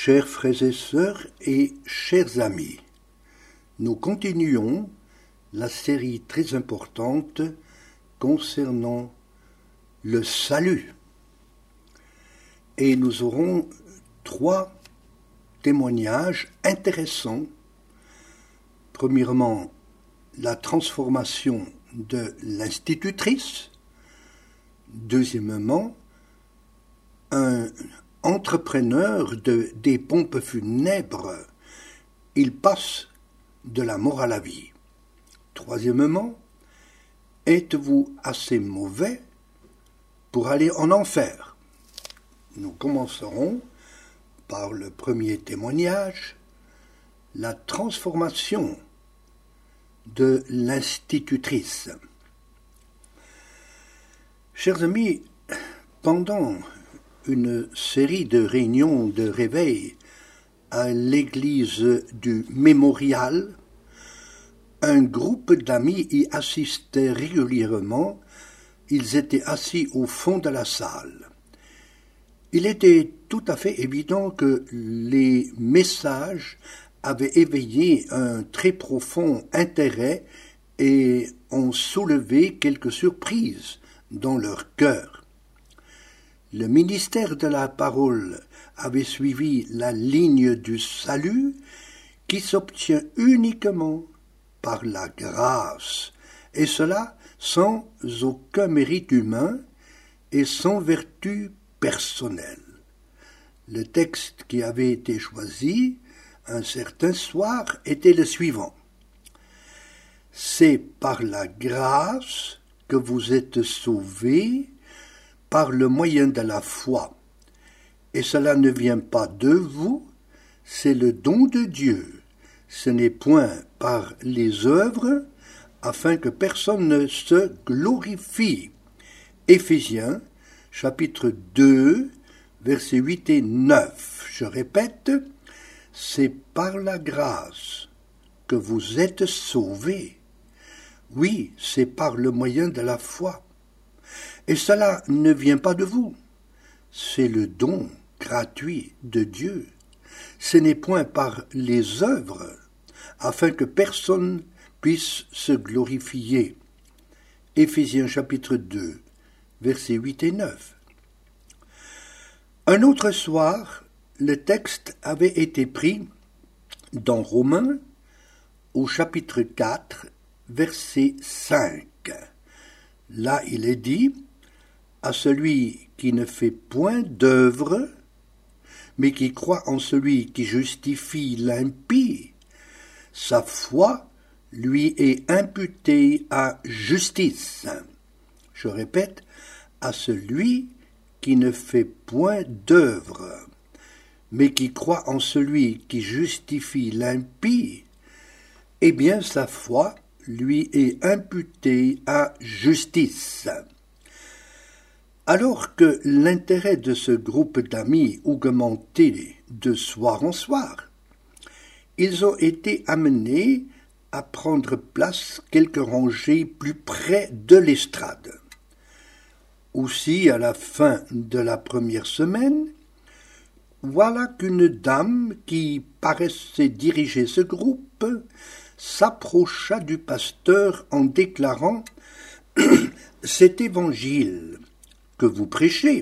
Chers frères et sœurs et chers amis, nous continuons la série très importante concernant le salut. Et nous aurons 3 témoignages intéressants. Premièrement, la transformation de l'institutrice. Deuxièmement, un entrepreneur des pompes funèbres. Il passe de la mort à la vie. Troisièmement, êtes-vous assez mauvais pour aller en enfer? Nous commencerons par le premier témoignage, la transformation de l'institutrice. Chers amis, pendant une série de réunions de réveil à l'église du Mémorial, un groupe d'amis y assistait régulièrement. Ils étaient assis au fond de la salle. Il était tout à fait évident que les messages avaient éveillé un très profond intérêt et ont soulevé quelques surprises dans leur cœur. Le ministère de la parole avait suivi la ligne du salut qui s'obtient uniquement par la grâce, et cela sans aucun mérite humain et sans vertu personnelle. Le texte qui avait été choisi un certain soir était le suivant. C'est par la grâce que vous êtes sauvés par le moyen de la foi. Et cela ne vient pas de vous, c'est le don de Dieu. Ce n'est point par les œuvres, afin que personne ne se glorifie. Éphésiens, chapitre 2, versets 8 et 9. Je répète, c'est par la grâce que vous êtes sauvés. Oui, c'est par le moyen de la foi. Et cela ne vient pas de vous. C'est le don gratuit de Dieu. Ce n'est point par les œuvres, afin que personne puisse se glorifier. Éphésiens chapitre 2, versets 8 et 9. Un autre soir, le texte avait été pris dans Romains, au chapitre 4, verset 5. Là, il est dit, à celui qui ne fait point d'œuvre, mais qui croit en celui qui justifie l'impie, sa foi lui est imputée à justice. Je répète, à celui qui ne fait point d'œuvre, mais qui croit en celui qui justifie l'impie, eh bien sa foi lui est imputée à justice. Alors que l'intérêt de ce groupe d'amis augmentait de soir en soir, ils ont été amenés à prendre place quelques rangées plus près de l'estrade. Aussi, à la fin de la première semaine, voilà qu'une dame qui paraissait diriger ce groupe s'approcha du pasteur en déclarant « Cet évangile que vous prêchez,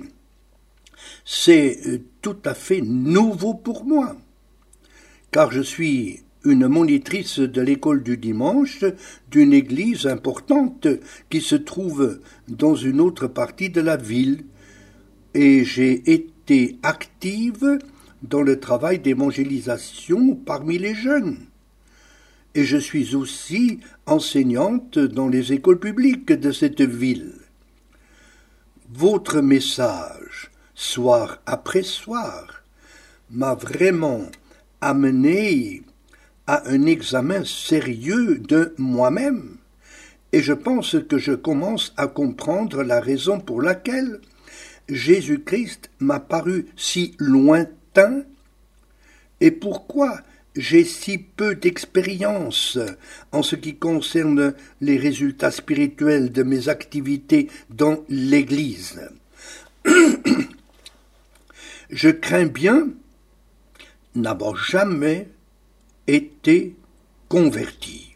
c'est tout à fait nouveau pour moi, car je suis une monitrice de l'école du dimanche d'une église importante qui se trouve dans une autre partie de la ville, et j'ai été active dans le travail d'évangélisation parmi les jeunes. Et je suis aussi enseignante dans les écoles publiques de cette ville. Votre message, soir après soir, m'a vraiment amené à un examen sérieux de moi-même, et je pense que je commence à comprendre la raison pour laquelle Jésus-Christ m'a paru si lointain et pourquoi j'ai si peu d'expérience en ce qui concerne les résultats spirituels de mes activités dans l'Église. Je crains bien n'avoir jamais été converti.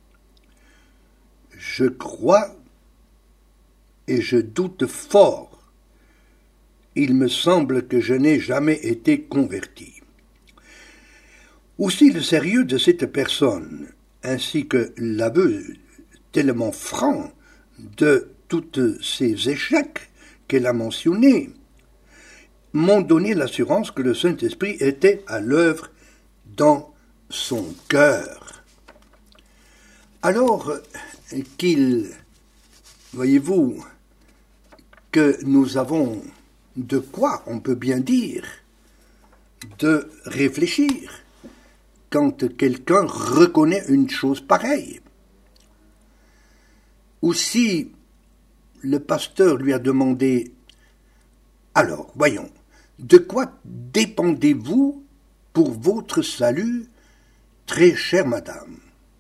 Je crois et je doute fort. Il me semble que je n'ai jamais été converti. Aussi le sérieux de cette personne, ainsi que l'aveu tellement franc de tous ces échecs qu'elle a mentionnés, m'ont donné l'assurance que le Saint-Esprit était à l'œuvre dans son cœur. Alors voyez-vous, que nous avons de quoi, on peut bien dire, de réfléchir quand quelqu'un reconnaît une chose pareille. Ou si le pasteur lui a demandé « Alors, voyons, de quoi dépendez-vous pour votre salut, très chère madame ?»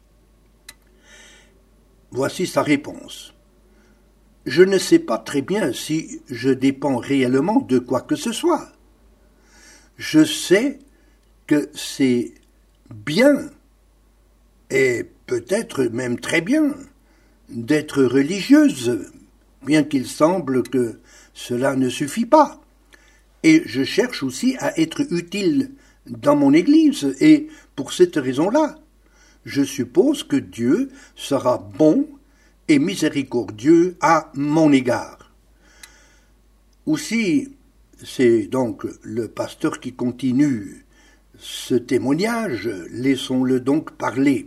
Voici sa réponse. « Je ne sais pas très bien si je dépends réellement de quoi que ce soit. Je sais que c'est bien, et peut-être même très bien, d'être religieuse, bien qu'il semble que cela ne suffit pas. Et je cherche aussi à être utile dans mon Église, et pour cette raison-là, je suppose que Dieu sera bon et miséricordieux à mon égard. » Aussi, c'est donc le pasteur qui continue ce témoignage, laissons-le donc parler.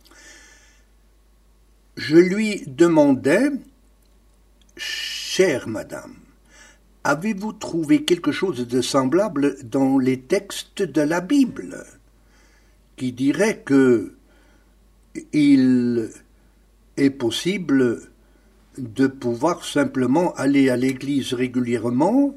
Je lui demandais « Chère madame, avez-vous trouvé quelque chose de semblable dans les textes de la Bible qui dirait que il est possible de pouvoir simplement aller à l'église régulièrement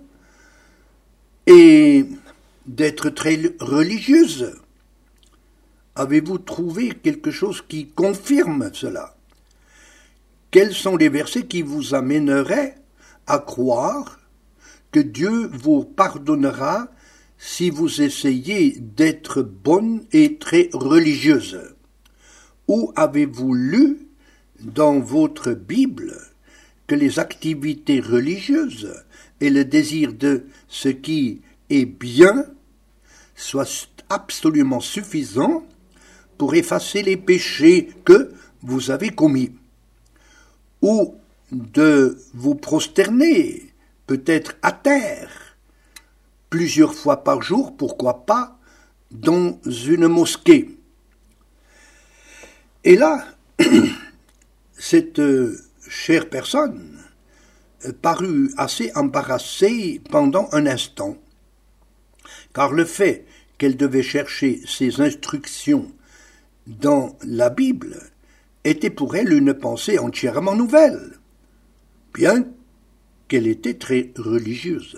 et d'être très religieuse? Avez-vous trouvé quelque chose qui confirme cela? Quels sont les versets qui vous amèneraient à croire que Dieu vous pardonnera si vous essayez d'être bonne et très religieuse? Où avez-vous lu dans votre Bible que les activités religieuses et le désir de ce qui est bien soient absolument suffisants pour effacer les péchés que vous avez commis? Ou de vous prosterner, peut-être à terre, plusieurs fois par jour, pourquoi pas, dans une mosquée. Et là, cette chère personne parut assez embarrassée pendant un instant, car le fait qu'elle devait chercher ses instructions dans la Bible était pour elle une pensée entièrement nouvelle, bien qu'elle était très religieuse.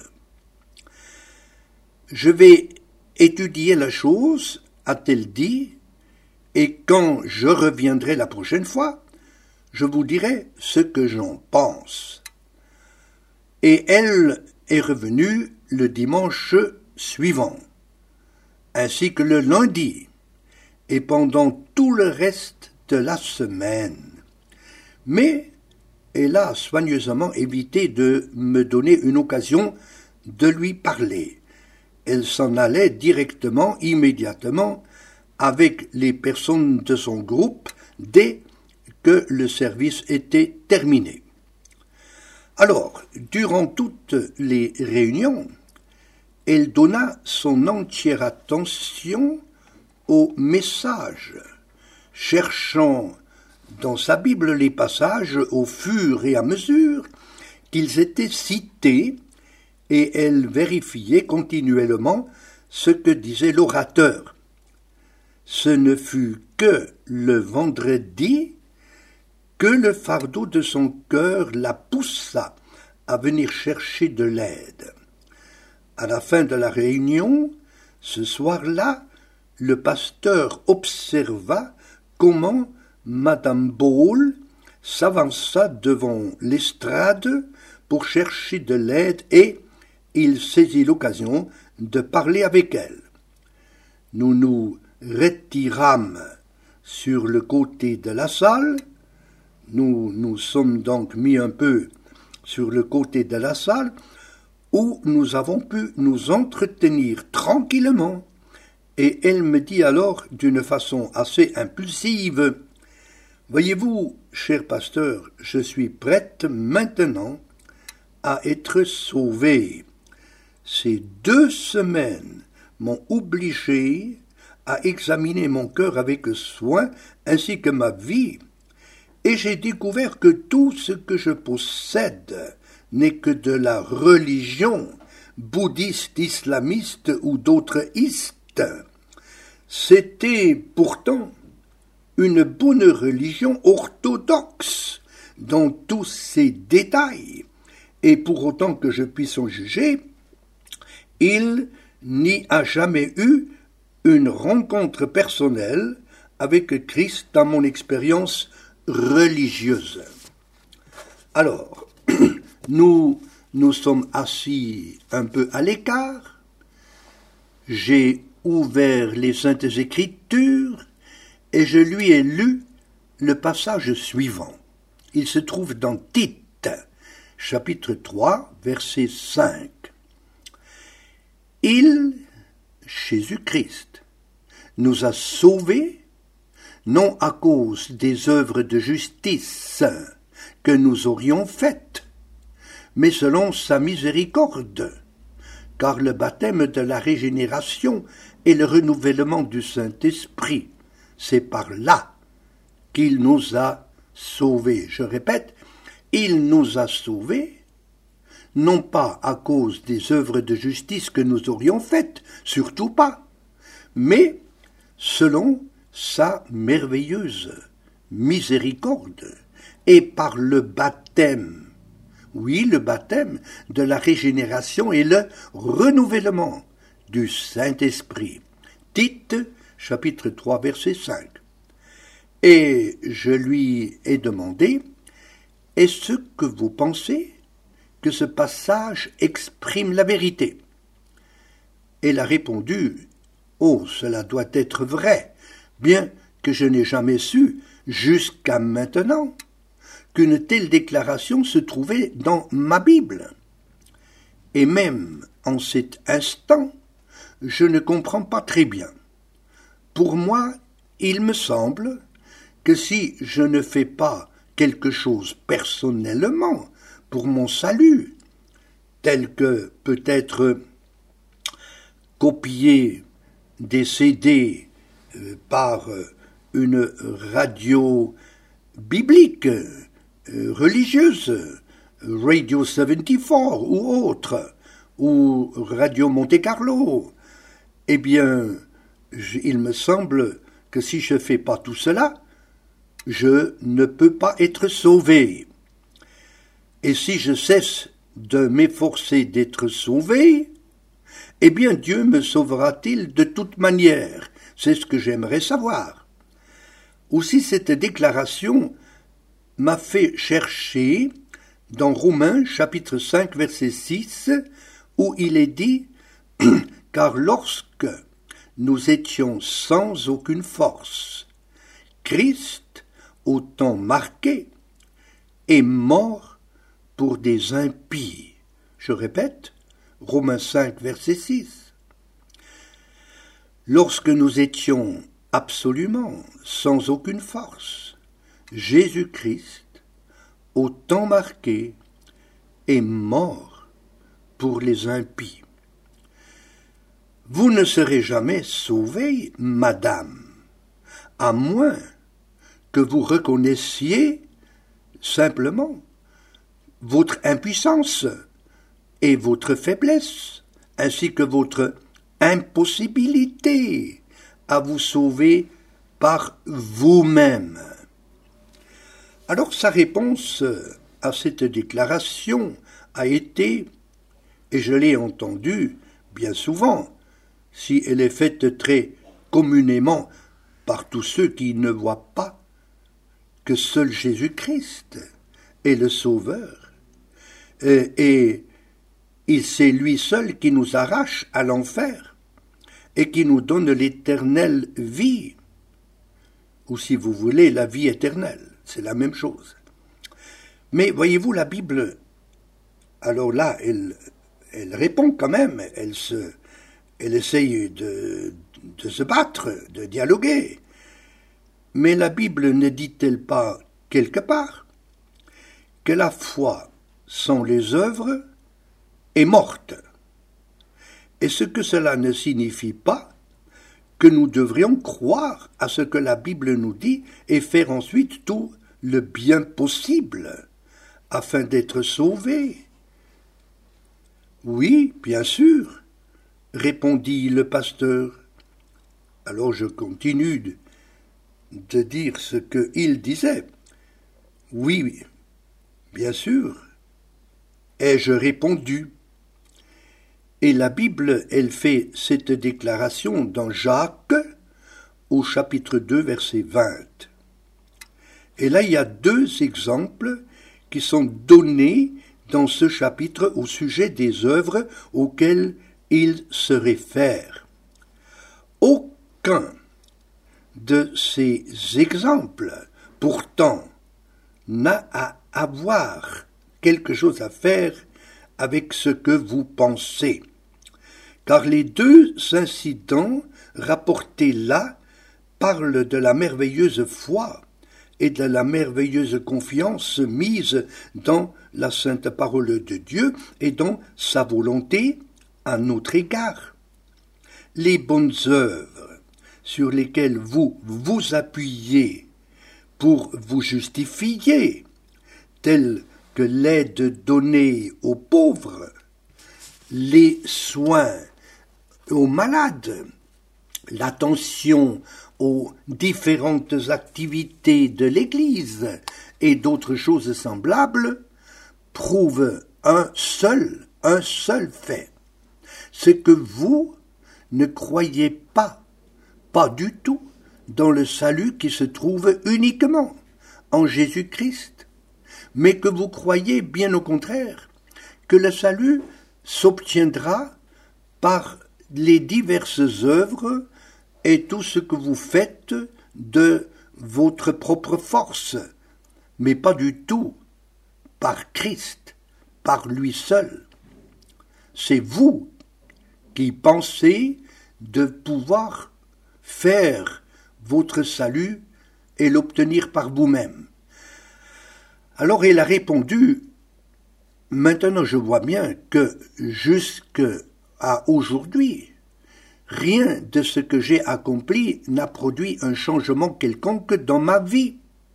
« Je vais étudier la chose, a-t-elle dit, et quand je reviendrai la prochaine fois, je vous dirai ce que j'en pense. » Et elle est revenue le dimanche suivant, ainsi que le lundi, et pendant tout le reste de la semaine. Mais elle a soigneusement évité de me donner une occasion de lui parler. Elle s'en allait directement, immédiatement, avec les personnes de son groupe dès que le service était terminé. Alors, durant toutes les réunions, elle donna son entière attention au message, cherchant dans sa Bible les passages au fur et à mesure qu'ils étaient cités, et elle vérifiait continuellement ce que disait l'orateur. Ce ne fut que le vendredi que le fardeau de son cœur la poussa à venir chercher de l'aide. À la fin de la réunion, ce soir-là, le pasteur observa comment Madame Ball s'avança devant l'estrade pour chercher de l'aide et il saisit l'occasion de parler avec elle. nous nous retirâmes sur le côté de la salle. Nous nous sommes donc mis un peu sur le côté de la salle où nous avons pu nous entretenir tranquillement. Et elle me dit alors d'une façon assez impulsive, « Voyez-vous, cher pasteur, je suis prête maintenant à être sauvée. Ces 2 semaines m'ont obligé à examiner mon cœur avec soin ainsi que ma vie, et j'ai découvert que tout ce que je possède n'est que de la religion bouddhiste, islamiste ou d'autres istes. C'était pourtant une bonne religion orthodoxe dans tous ses détails, et pour autant que je puisse en juger, il n'y a jamais eu une rencontre personnelle avec Christ dans mon expérience religieuse. Alors, nous sommes assis un peu à l'écart. J'ai ouvert les Saintes Écritures et je lui ai lu le passage suivant. Il se trouve dans Tite, chapitre 3, verset 5. Il, Jésus-Christ, nous a sauvés, non à cause des œuvres de justice que nous aurions faites, mais selon sa miséricorde, car le baptême de la régénération et le renouvellement du Saint-Esprit, c'est par là qu'il nous a sauvés. Je répète, il nous a sauvés, non pas à cause des œuvres de justice que nous aurions faites, surtout pas, mais selon sa merveilleuse miséricorde et par le baptême. Oui, le baptême de la régénération et le renouvellement du Saint-Esprit. Tite, chapitre 3, verset 5. Et je lui ai demandé, est-ce que vous pensez que ce passage exprime la vérité? Elle a répondu, oh, cela doit être vrai, bien que je n'ai jamais su, jusqu'à maintenant, qu'une telle déclaration se trouvait dans ma Bible. Et même en cet instant, je ne comprends pas très bien. Pour moi, il me semble que si je ne fais pas quelque chose personnellement pour mon salut, tel que peut-être copier des CD par une radio biblique, religieuse, Radio 74 ou autre, ou Radio Monte Carlo, eh bien, il me semble que si je ne fais pas tout cela, je ne peux pas être sauvé. Et si je cesse de m'efforcer d'être sauvé, eh bien Dieu me sauvera-t-il de toute manière? C'est ce que j'aimerais savoir. Aussi cette déclaration m'a fait chercher dans Romains chapitre 5 verset 6 où il est dit « Car lorsque nous étions sans aucune force, Christ, au temps marqué, est mort pour des impies. » Je répète, Romains 5 verset 6. Lorsque nous étions absolument sans aucune force, Jésus-Christ, au temps marqué, est mort pour les impies. Vous ne serez jamais sauvée, madame, à moins que vous reconnaissiez simplement votre impuissance et votre faiblesse, ainsi que votre impossibilité à vous sauver par vous-même. Alors sa réponse à cette déclaration a été, et je l'ai entendue bien souvent, si elle est faite très communément par tous ceux qui ne voient pas que seul Jésus-Christ est le Sauveur, et c'est lui seul qui nous arrache à l'enfer. et qui nous donne l'éternelle vie, ou si vous voulez, la vie éternelle, c'est la même chose. Mais voyez-vous, la Bible, alors là, elle répond quand même, elle essaye de se battre, de dialoguer. Mais la Bible ne dit-elle pas quelque part que la foi sans les œuvres est morte? Est-ce que cela ne signifie pas que nous devrions croire à ce que la Bible nous dit et faire ensuite tout le bien possible afin d'être sauvés? Oui, bien sûr, répondit le pasteur. Alors je continue de dire ce qu'il disait. Oui, bien sûr, ai-je répondu. Et la Bible, elle fait cette déclaration dans Jacques, au chapitre 2, verset 20. Et là, il y a deux exemples qui sont donnés dans ce chapitre au sujet des œuvres auxquelles il se réfère. Aucun de ces exemples, pourtant, n'a à avoir quelque chose à faire avec ce que vous pensez, car les deux incidents rapportés là parlent de la merveilleuse foi et de la merveilleuse confiance mise dans la sainte parole de Dieu et dans sa volonté à notre égard. Les bonnes œuvres sur lesquelles vous vous appuyez pour vous justifier, telles que l'aide donnée aux pauvres, les soins aux malades, l'attention aux différentes activités de l'Église et d'autres choses semblables, prouvent un seul fait. C'est que vous ne croyez pas du tout, dans le salut qui se trouve uniquement en Jésus-Christ, mais que vous croyez bien au contraire que le salut s'obtiendra par les diverses œuvres et tout ce que vous faites de votre propre force, mais pas du tout par Christ, par lui seul. C'est vous qui pensez de pouvoir faire votre salut et l'obtenir par vous-même. Alors il a répondu, maintenant je vois bien que jusqu'à aujourd'hui, rien de ce que j'ai accompli n'a produit un changement quelconque dans ma vie.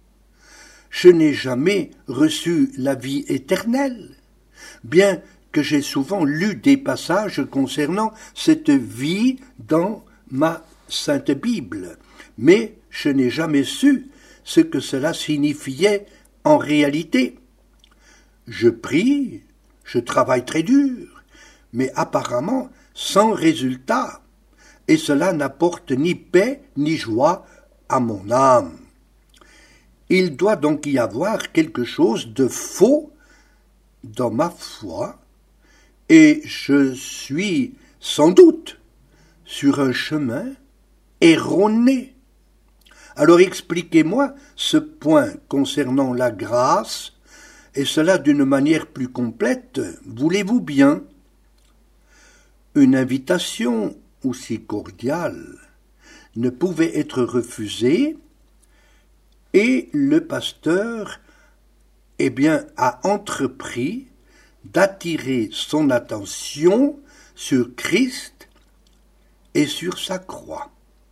Je n'ai jamais reçu la vie éternelle, bien que j'ai souvent lu des passages concernant cette vie dans ma Sainte Bible, mais je n'ai jamais su ce que cela signifiait en réalité. Je prie, je travaille très dur, mais apparemment sans résultat, et cela n'apporte ni paix ni joie à mon âme. Il doit donc y avoir quelque chose de faux dans ma foi, et je suis sans doute sur un chemin erroné. Alors expliquez-moi ce point concernant la grâce, et cela d'une manière plus complète, voulez-vous bien? Une invitation aussi cordiale ne pouvait être refusée, et le pasteur a entrepris d'attirer son attention sur Christ et sur sa croix.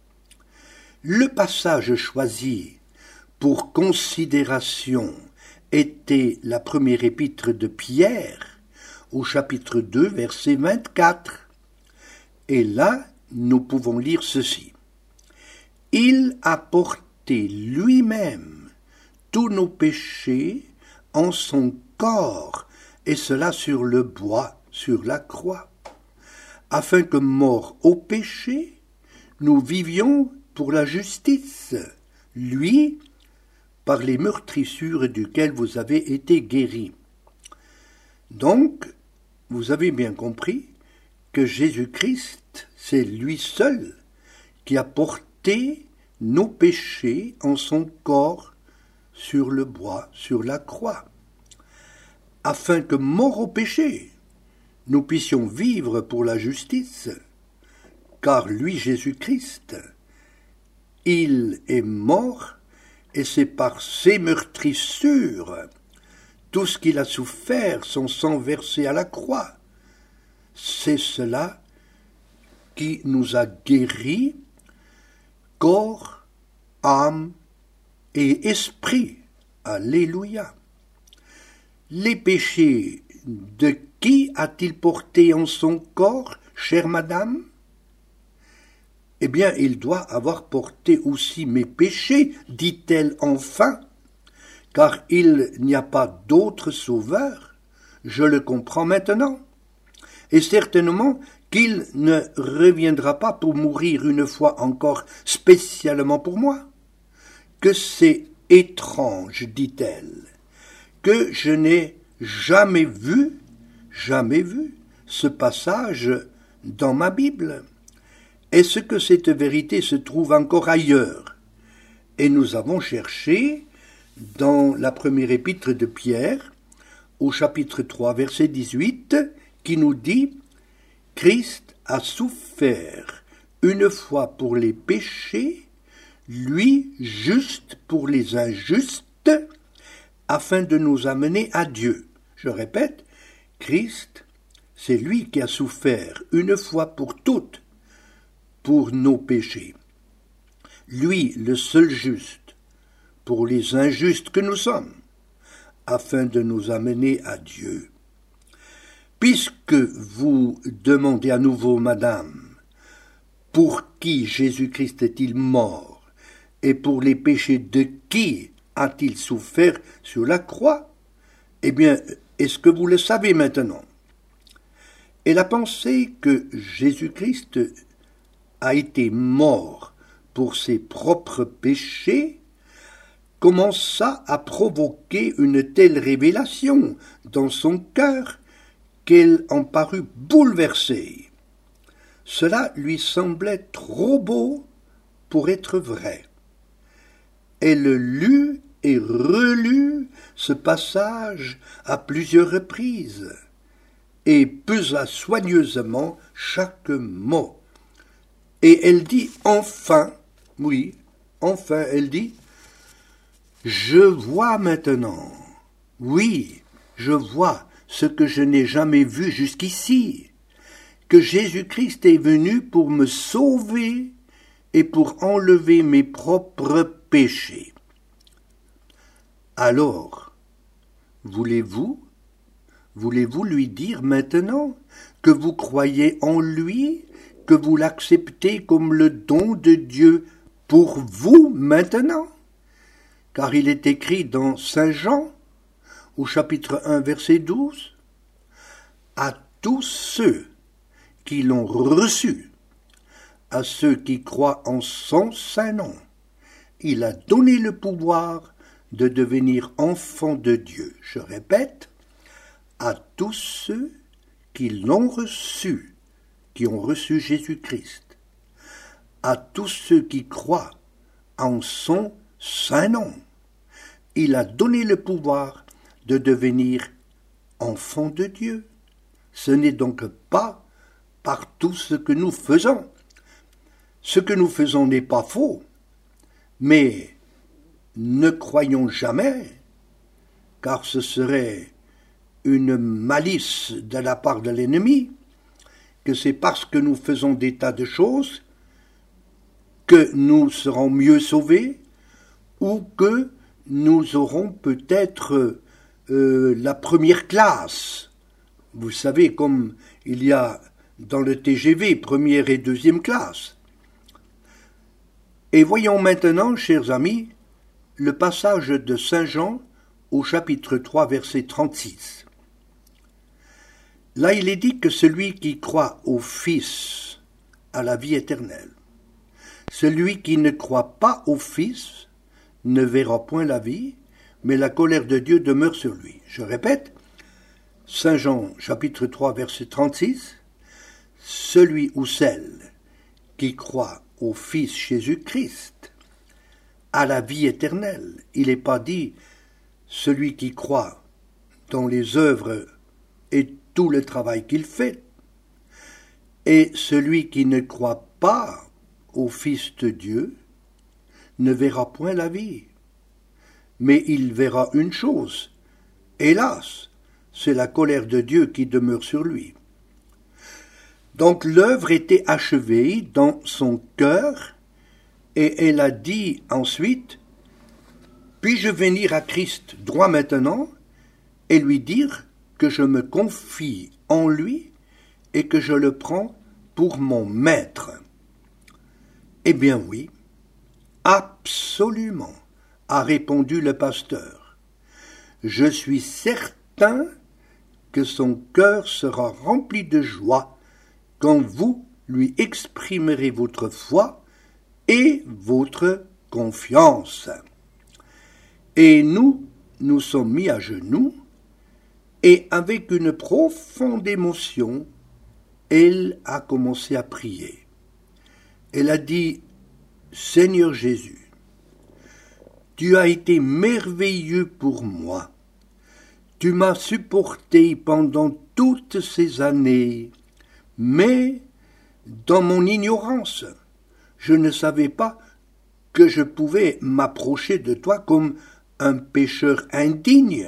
Le passage choisi pour considération était la première épître de Pierre, au chapitre 2, verset 24. Et là, nous pouvons lire ceci. « Il a porté lui-même tous nos péchés en son corps, et cela sur le bois, sur la croix, afin que, morts au péché, nous vivions pour la justice, lui, par les meurtrissures duquel vous avez été guéris. » Donc, vous avez bien compris que Jésus-Christ Christ, c'est lui seul qui a porté nos péchés en son corps sur le bois, sur la croix, afin que, morts au péché, nous puissions vivre pour la justice, car lui, Jésus-Christ, il est mort, et c'est par ses meurtrissures, tout ce qu'il a souffert, son sang versé à la croix, c'est cela qui nous a guéris, corps, âme et esprit. Alléluia. Les péchés de qui a-t-il porté en son corps, chère madame? Eh bien, il doit avoir porté aussi mes péchés, dit-elle enfin, car il n'y a pas d'autre sauveur, je le comprends maintenant. Et certainement qu'il ne reviendra pas pour mourir une fois encore spécialement pour moi. Que c'est étrange, dit-elle, que je n'ai jamais vu ce passage dans ma Bible. Est-ce que cette vérité se trouve encore ailleurs? Et nous avons cherché dans la première épître de Pierre, au chapitre 3, verset 18, qui nous dit « Christ a souffert une fois pour les péchés, lui juste pour les injustes, afin de nous amener à Dieu. » Je répète, Christ, c'est lui qui a souffert une fois pour toutes pour nos péchés. Lui, le seul juste, pour les injustes que nous sommes, afin de nous amener à Dieu. Puisque vous demandez à nouveau, madame, pour qui Jésus-Christ est-il mort, et pour les péchés de qui a-t-il souffert sur la croix? Eh bien, est-ce que vous le savez maintenant? Et la pensée que Jésus-Christ a été mort pour ses propres péchés commença à provoquer une telle révélation dans son cœur qu'elle en parut bouleversée. Cela lui semblait trop beau pour être vrai. Elle lut et relut ce passage à plusieurs reprises et pesa soigneusement chaque mot. Et elle dit enfin, oui, enfin elle dit, « Je vois maintenant, oui, je vois ce que je n'ai jamais vu jusqu'ici, que Jésus-Christ est venu pour me sauver et pour enlever mes propres péchés. » Alors, voulez-vous lui dire maintenant que vous croyez en lui, que vous l'acceptez comme le don de Dieu pour vous maintenant? Car il est écrit dans Saint Jean, au chapitre 1, verset 12, « À tous ceux qui l'ont reçu, à ceux qui croient en son saint nom, il a donné le pouvoir de devenir enfants de Dieu. » Je répète, à tous ceux qui l'ont reçu, qui ont reçu Jésus-Christ, à tous ceux qui croient en son saint nom, il a donné le pouvoir de devenir enfants de Dieu. Ce n'est donc pas par tout ce que nous faisons. Ce que nous faisons n'est pas faux, mais ne croyons jamais, car ce serait une malice de la part de l'ennemi, que c'est parce que nous faisons des tas de choses que nous serons mieux sauvés ou que nous aurons peut-être la première classe. Vous savez, comme il y a dans le TGV, première et deuxième classe. Et voyons maintenant, chers amis, le passage de Saint Jean au chapitre 3, verset 36. Là, il est dit que celui qui croit au Fils a la vie éternelle. Celui qui ne croit pas au Fils ne verra point la vie, mais la colère de Dieu demeure sur lui. Je répète, Saint Jean, chapitre 3, verset 36. celui ou celle qui croit au Fils Jésus-Christ a la vie éternelle. Il n'est pas dit celui qui croit dans les œuvres et tout le travail qu'il fait, et celui qui ne croit pas au Fils de Dieu ne verra point la vie. Mais il verra une chose, hélas, c'est la colère de Dieu qui demeure sur lui. Donc l'œuvre était achevée dans son cœur, et elle a dit ensuite, « Puis-je venir à Christ droit maintenant et lui dire que je me confie en lui et que je le prends pour mon maître ?» Eh bien oui, absolument, a répondu le pasteur. Je suis certain que son cœur sera rempli de joie quand vous lui exprimerez votre foi et votre confiance. Et nous sommes mis à genoux, et avec une profonde émotion, elle a commencé à prier. Elle a dit, « Seigneur Jésus, tu as été merveilleux pour moi. Tu m'as supporté pendant toutes ces années, mais dans mon ignorance, je ne savais pas que je pouvais m'approcher de toi comme un pécheur indigne.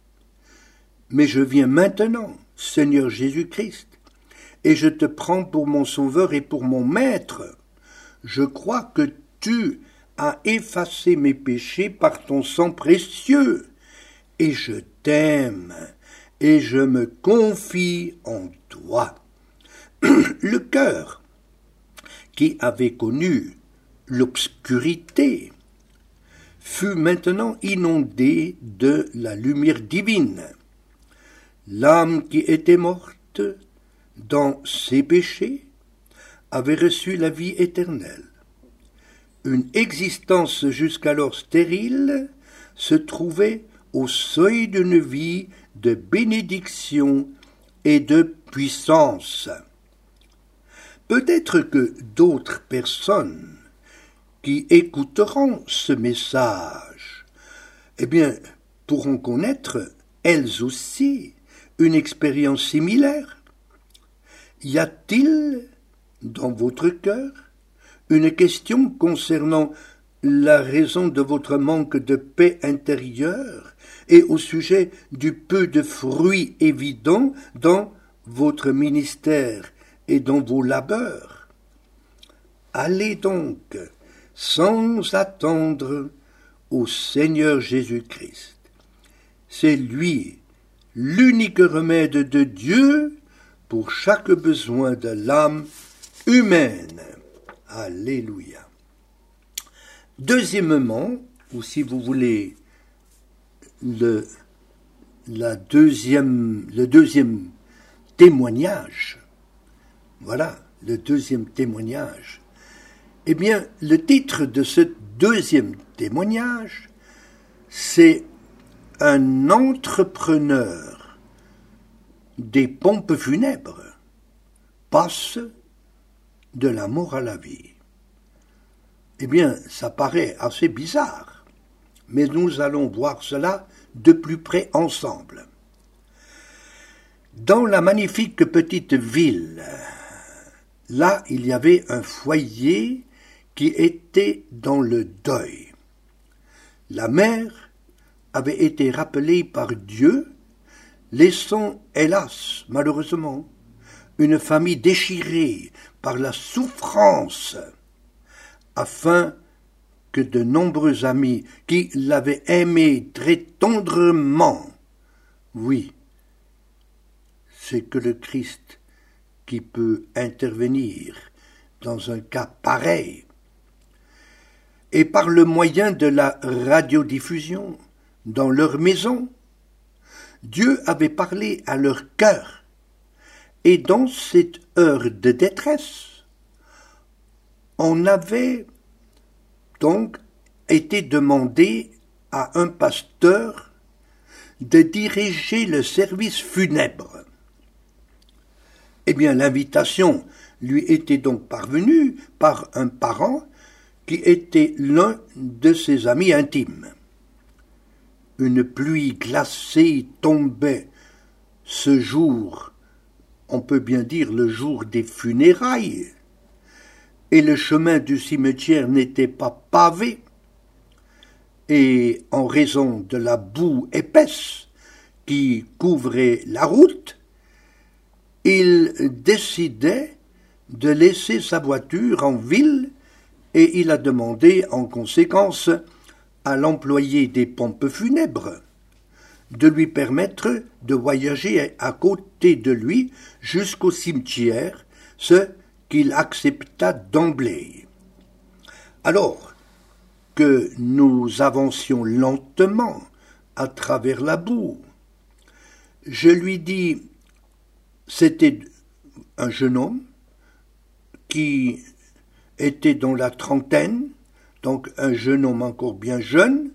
Mais je viens maintenant, Seigneur Jésus-Christ, et je te prends pour mon sauveur et pour mon maître. Je crois que tu as effacé mes péchés par ton sang précieux, et je t'aime, et je me confie en toi. » Le cœur, qui avait connu l'obscurité, fut maintenant inondé de la lumière divine. L'âme qui était morte dans ses péchés avait reçu la vie éternelle. Une existence jusqu'alors stérile se trouvait au seuil d'une vie de bénédiction et de puissance. Peut-être que d'autres personnes qui écouteront ce message, pourront connaître, elles aussi, une expérience similaire. Y a-t-il, dans votre cœur, une question concernant la raison de votre manque de paix intérieure et au sujet du peu de fruits évidents dans votre ministère et dans vos labeurs? Allez donc, sans attendre, au Seigneur Jésus-Christ. C'est lui, l'unique remède de Dieu pour chaque besoin de l'âme humaine. Alléluia. Deuxièmement, ou si vous voulez, le deuxième témoignage, voilà, le deuxième témoignage. Eh bien, le titre de ce deuxième témoignage, c'est « Un entrepreneur des pompes funèbres passe de la mort à la vie ». Eh bien, ça paraît assez bizarre, mais nous allons voir cela de plus près ensemble. Dans la magnifique petite ville, là, il y avait un foyer qui était dans le deuil. La mère avait été rappelée par Dieu, laissant, hélas, malheureusement, une famille déchirée par la souffrance, afin que de nombreux amis qui l'avaient aimé très tendrement, oui, c'est que le Christ qui peut intervenir dans un cas pareil, et par le moyen de la radiodiffusion dans leur maison, Dieu avait parlé à leur cœur, et dans cette heure de détresse, on avait donc été demandé à un pasteur de diriger le service funèbre. Eh bien, l'invitation lui était donc parvenue par un parent qui était l'un de ses amis intimes. Une pluie glacée tombait ce jour, on peut bien dire le jour des funérailles, et le chemin du cimetière n'était pas pavé, et en raison de la boue épaisse qui couvrait la route, il décidait de laisser sa voiture en ville et il a demandé en conséquence à l'employé des pompes funèbres de lui permettre de voyager à côté de lui jusqu'au cimetière, ce qu'il accepta d'emblée. Alors que nous avancions lentement à travers la boue, je lui dis, c'était un jeune homme qui était dans la trentaine, donc un jeune homme encore bien jeune.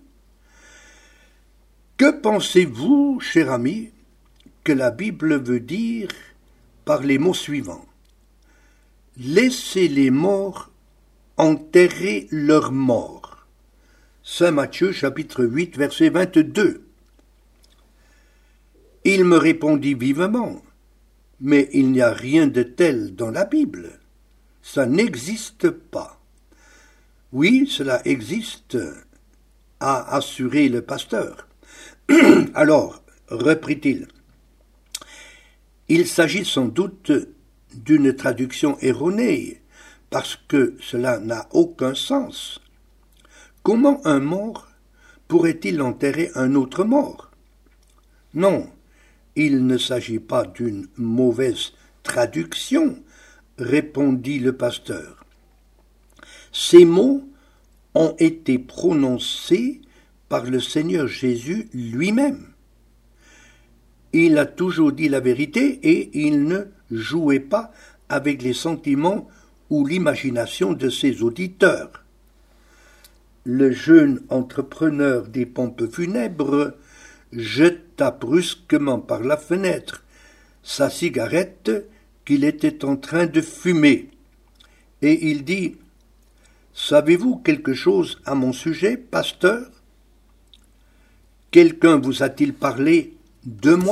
Que pensez-vous, cher ami, que la Bible veut dire par les mots suivants? Laissez les morts enterrer leurs morts. Saint Matthieu, chapitre 8, verset 22. Il me répondit vivement, mais il n'y a rien de tel dans la Bible. Ça n'existe pas. Oui, cela existe, a assuré le pasteur. Alors, reprit-il, il s'agit sans doute d'une traduction erronée, parce que cela n'a aucun sens. Comment un mort pourrait-il enterrer un autre mort? Non, il ne s'agit pas d'une mauvaise traduction, répondit le pasteur. Ces mots ont été prononcés par le Seigneur Jésus lui-même. Il a toujours dit la vérité et il ne jouait pas avec les sentiments ou l'imagination de ses auditeurs. Le jeune entrepreneur des pompes funèbres jeta brusquement par la fenêtre sa cigarette qu'il était en train de fumer, et il dit « Savez-vous quelque chose à mon sujet, pasteur? Quelqu'un vous a-t-il parlé de moi? »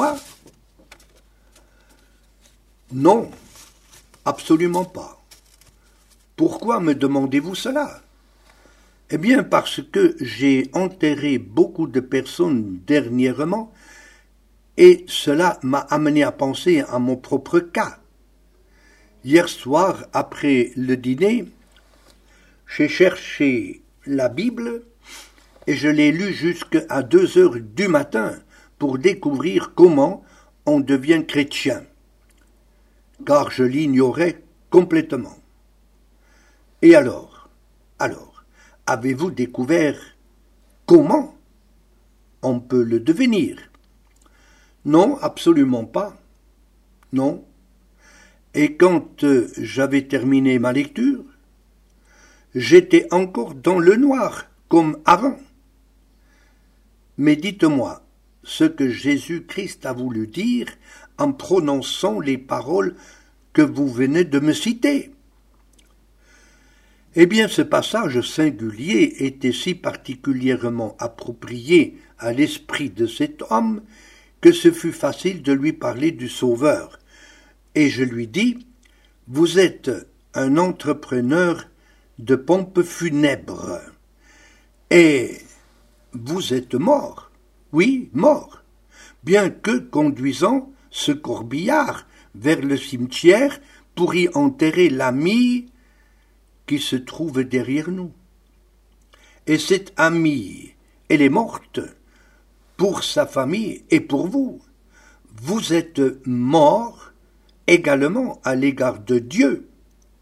Non, absolument pas. Pourquoi me demandez-vous cela? Eh bien, parce que j'ai enterré beaucoup de personnes dernièrement, et cela m'a amené à penser à mon propre cas. Hier soir, après le dîner, j'ai cherché la Bible et je l'ai lue jusqu'à 2 heures du matin pour découvrir comment on devient chrétien, car je l'ignorais complètement. Et alors, avez-vous découvert comment on peut le devenir? Non, absolument pas. Non. Et quand j'avais terminé ma lecture, j'étais encore dans le noir, comme avant. Mais dites-moi ce que Jésus-Christ a voulu dire en prononçant les paroles que vous venez de me citer. Eh bien, ce passage singulier était si particulièrement approprié à l'esprit de cet homme que ce fut facile de lui parler du Sauveur. Et je lui dis, « Vous êtes un entrepreneur de pompes funèbres, et vous êtes mort, oui, mort, bien que conduisant ce corbillard vers le cimetière pour y enterrer l'ami qui se trouve derrière nous. Et cette amie, elle est morte pour sa famille et pour vous. Vous êtes mort également à l'égard de Dieu.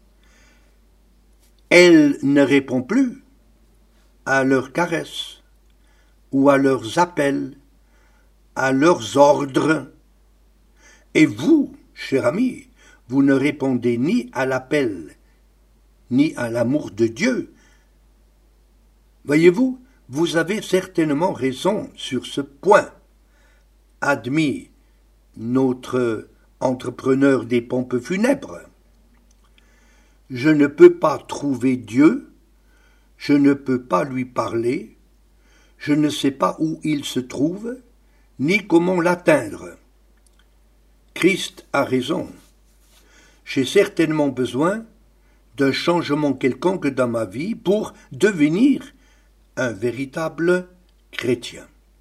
Elle ne répond plus à leurs caresses ou à leurs appels, à leurs ordres. Et vous, cher ami, vous ne répondez ni à l'appel, ni à l'amour de Dieu. Voyez-vous, vous avez certainement raison sur ce point. Admis notre entrepreneur des pompes funèbres. Je ne peux pas trouver Dieu, je ne peux pas lui parler, je ne sais pas où il se trouve, ni comment l'atteindre. Christ a raison. J'ai certainement besoin d'un changement quelconque dans ma vie pour devenir un véritable chrétien.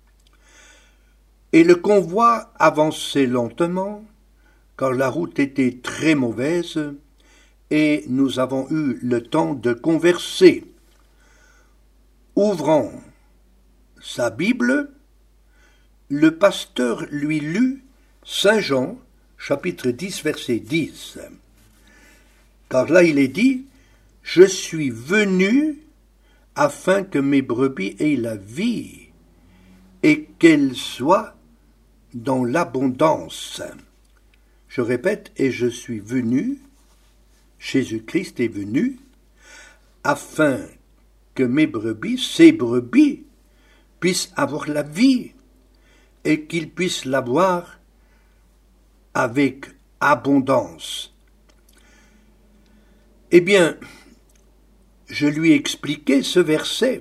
Et le convoi avançait lentement, car la route était très mauvaise, et nous avons eu le temps de converser. Ouvrant sa Bible, le pasteur lui lut Saint Jean, chapitre 10, verset 10. Car là il est dit « Je suis venu afin que mes brebis aient la vie et qu'elles soient dans l'abondance. » Je répète, et je suis venu, Jésus-Christ est venu, afin que mes brebis, ces brebis, puissent avoir la vie et qu'ils puissent l'avoir avec abondance. Eh bien, je lui ai expliqué ce verset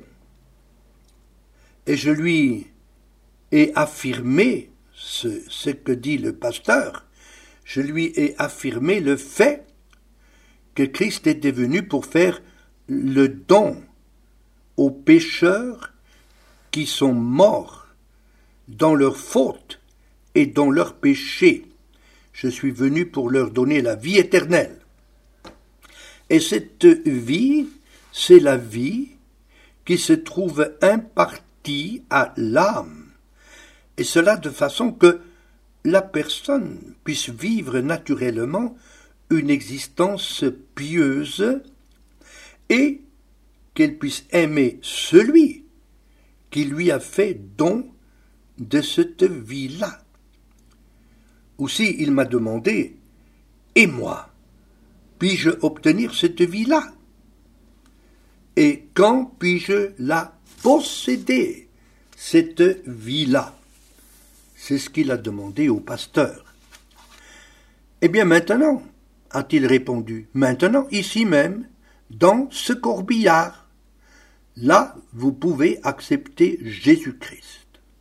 et je lui ai affirmé ce que dit le pasteur. Je lui ai affirmé le fait que Christ était venu pour faire le don aux pécheurs qui sont morts dans leurs fautes et dans leurs péchés. Je suis venu pour leur donner la vie éternelle. Et cette vie, c'est la vie qui se trouve impartie à l'âme, et cela de façon que la personne puisse vivre naturellement une existence pieuse et qu'elle puisse aimer celui qui lui a fait don de cette vie-là. Aussi, il m'a demandé « Et moi, puis-je obtenir cette vie-là? Et quand puis-je la posséder, cette vie-là » C'est ce qu'il a demandé au pasteur. « Eh bien maintenant, a-t-il répondu, maintenant, ici même, dans ce corbillard, là, vous pouvez accepter Jésus-Christ. »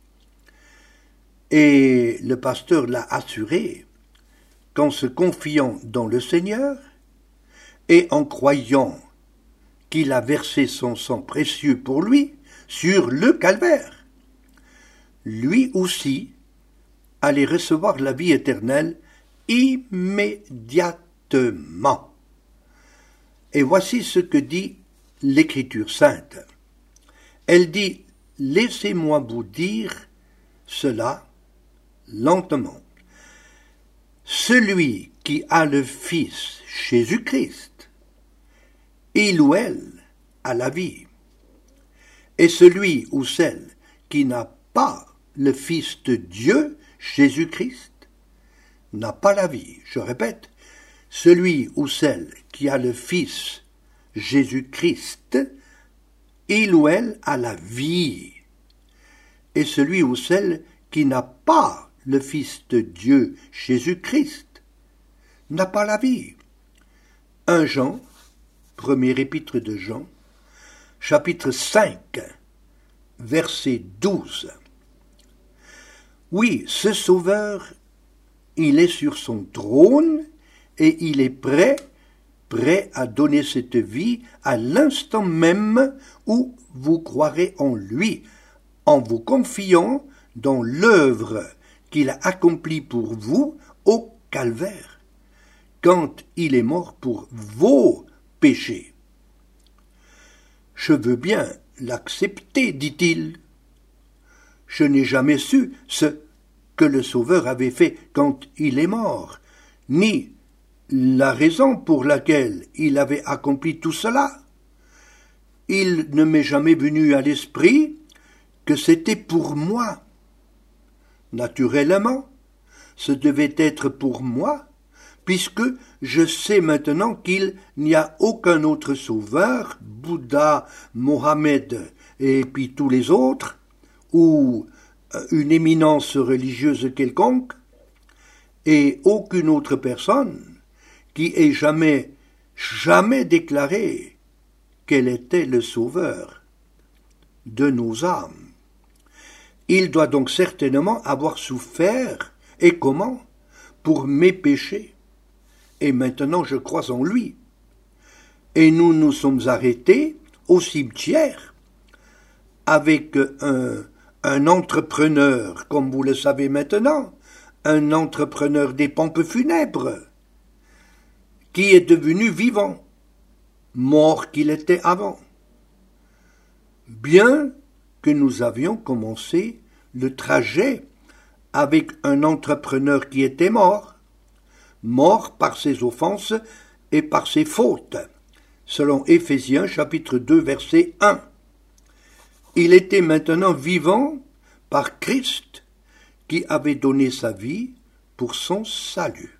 Et le pasteur l'a assuré qu'en se confiant dans le Seigneur et en croyant qu'il a versé son sang précieux pour lui sur le calvaire, lui aussi allait recevoir la vie éternelle immédiatement. Et voici ce que dit l'Écriture sainte. Elle dit « Laissez-moi vous dire cela lentement. Celui qui a le Fils Jésus-Christ, il ou elle a la vie. Et celui ou celle qui n'a pas le Fils de Dieu, Jésus-Christ, n'a pas la vie. » Je répète, celui ou celle qui a le Fils Jésus-Christ, il ou elle a la vie. Et celui ou celle qui n'a pas le Fils de Dieu, Jésus-Christ, n'a pas la vie. 1 Jean, premier épître de Jean, chapitre 5, verset 12. Oui, ce Sauveur, il est sur son trône et il est prêt à donner cette vie à l'instant même où vous croirez en lui, en vous confiant dans l'œuvre qu'il a accomplie pour vous au calvaire, quand il est mort pour vos péchés. Je veux bien l'accepter, dit-il. Je n'ai jamais su ce que le Sauveur avait fait quand il est mort, ni la raison pour laquelle il avait accompli tout cela. Il ne m'est jamais venu à l'esprit que c'était pour moi. Naturellement, ce devait être pour moi, puisque je sais maintenant qu'il n'y a aucun autre sauveur, Bouddha, Mohammed et puis tous les autres, ou une éminence religieuse quelconque, et aucune autre personne qui ait jamais déclaré qu'elle était le sauveur de nos âmes. Il doit donc certainement avoir souffert, et comment, pour mes péchés. Et maintenant je crois en lui. Et nous nous sommes arrêtés au cimetière avec un entrepreneur, comme vous le savez maintenant, un entrepreneur des pompes funèbres, qui est devenu vivant, mort qu'il était avant. Bien que nous avions commencé le trajet avec un entrepreneur qui était mort par ses offenses et par ses fautes, selon Éphésiens chapitre 2 verset 1. Il était maintenant vivant par Christ qui avait donné sa vie pour son salut.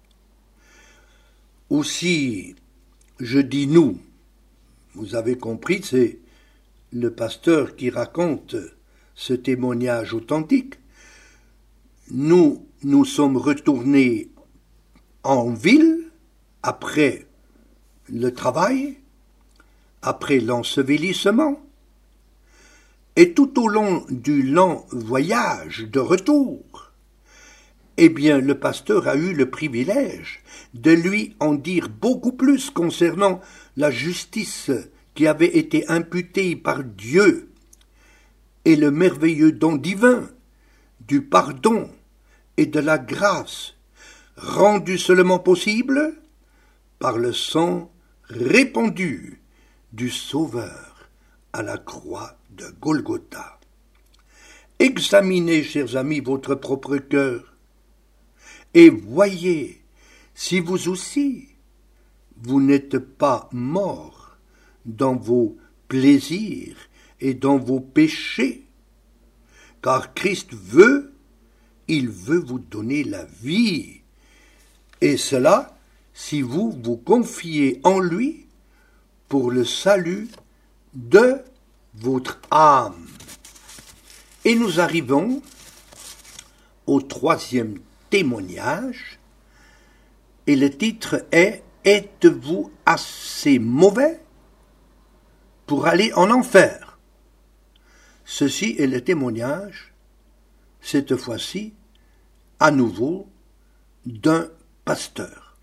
Aussi, je dis nous, vous avez compris, c'est le pasteur qui raconte ce témoignage authentique. Nous sommes retournés en ville après le travail, après l'ensevelissement, et tout au long du lent voyage de retour, eh bien, le pasteur a eu le privilège de lui en dire beaucoup plus concernant la justice qui avait été imputée par Dieu et le merveilleux don divin du pardon et de la grâce, rendu seulement possible par le sang répandu du Sauveur à la croix de Golgotha. Examinez, chers amis, votre propre cœur et voyez si vous aussi, vous n'êtes pas morts dans vos plaisirs et dans vos péchés, car Christ il veut vous donner la vie, et cela si vous vous confiez en lui pour le salut de votre âme. Et nous arrivons au troisième témoignage, et le titre est « Êtes-vous assez mauvais pour aller en enfer ?» Ceci est le témoignage, cette fois-ci, à nouveau, d'un pasteur.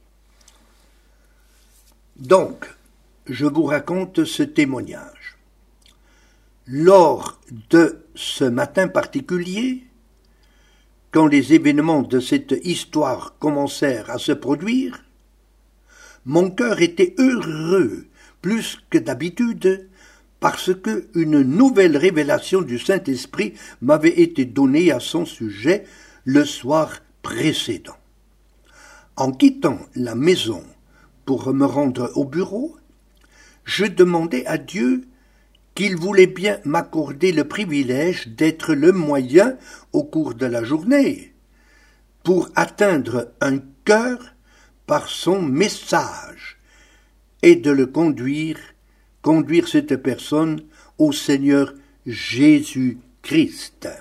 Donc, je vous raconte ce témoignage. Lors de ce matin particulier, quand les événements de cette histoire commencèrent à se produire, mon cœur était heureux plus que d'habitude parce que une nouvelle révélation du Saint-Esprit m'avait été donnée à son sujet le soir précédent. En quittant la maison pour me rendre au bureau, je demandai à Dieu qu'il voulait bien m'accorder le privilège d'être le moyen, au cours de la journée, pour atteindre un cœur par son message et de le conduire cette personne au Seigneur Jésus-Christ.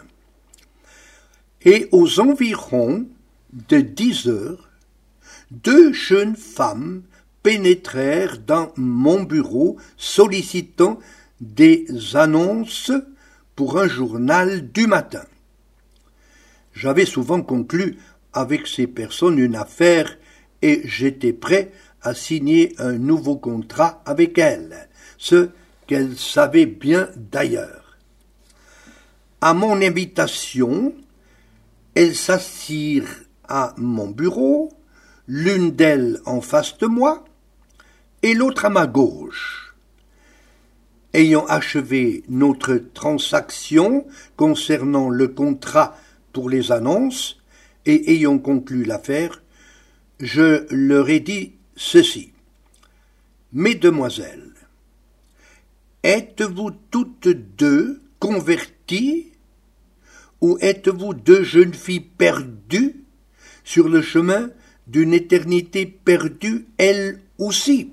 Et aux environs de 10 heures, 2 jeunes femmes pénétrèrent dans mon bureau sollicitant des annonces pour un journal du matin. J'avais souvent conclu avec ces personnes une affaire et j'étais prêt à signer un nouveau contrat avec elles, ce qu'elles savaient bien d'ailleurs. À mon invitation, elles s'assirent à mon bureau, l'une d'elles en face de moi et l'autre à ma gauche. Ayant achevé notre transaction concernant le contrat pour les annonces et ayant conclu l'affaire, je leur ai dit ceci. Mesdemoiselles, êtes-vous toutes deux converties ou êtes-vous 2 jeunes filles perdues sur le chemin d'une éternité perdue elles aussi?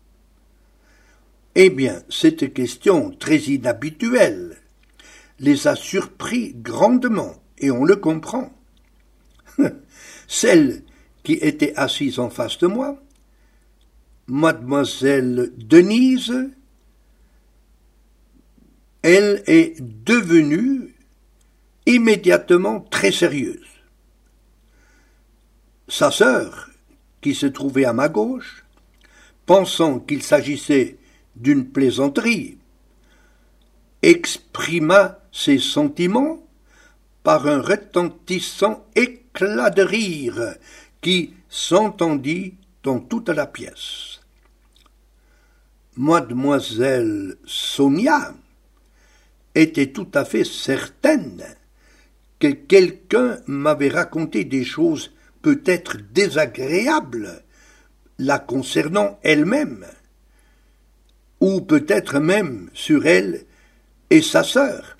Eh bien, cette question très inhabituelle les a surpris grandement, et on le comprend. celle qui était assise en face de moi, mademoiselle Denise, elle est devenue immédiatement très sérieuse. Sa sœur, qui se trouvait à ma gauche, pensant qu'il s'agissait d'une plaisanterie, exprima ses sentiments par un retentissant éclat de rire qui s'entendit dans toute la pièce. Mademoiselle Sonia était tout à fait certaine que quelqu'un m'avait raconté des choses peut-être désagréables la concernant elle-même, ou peut-être même sur elle et sa sœur.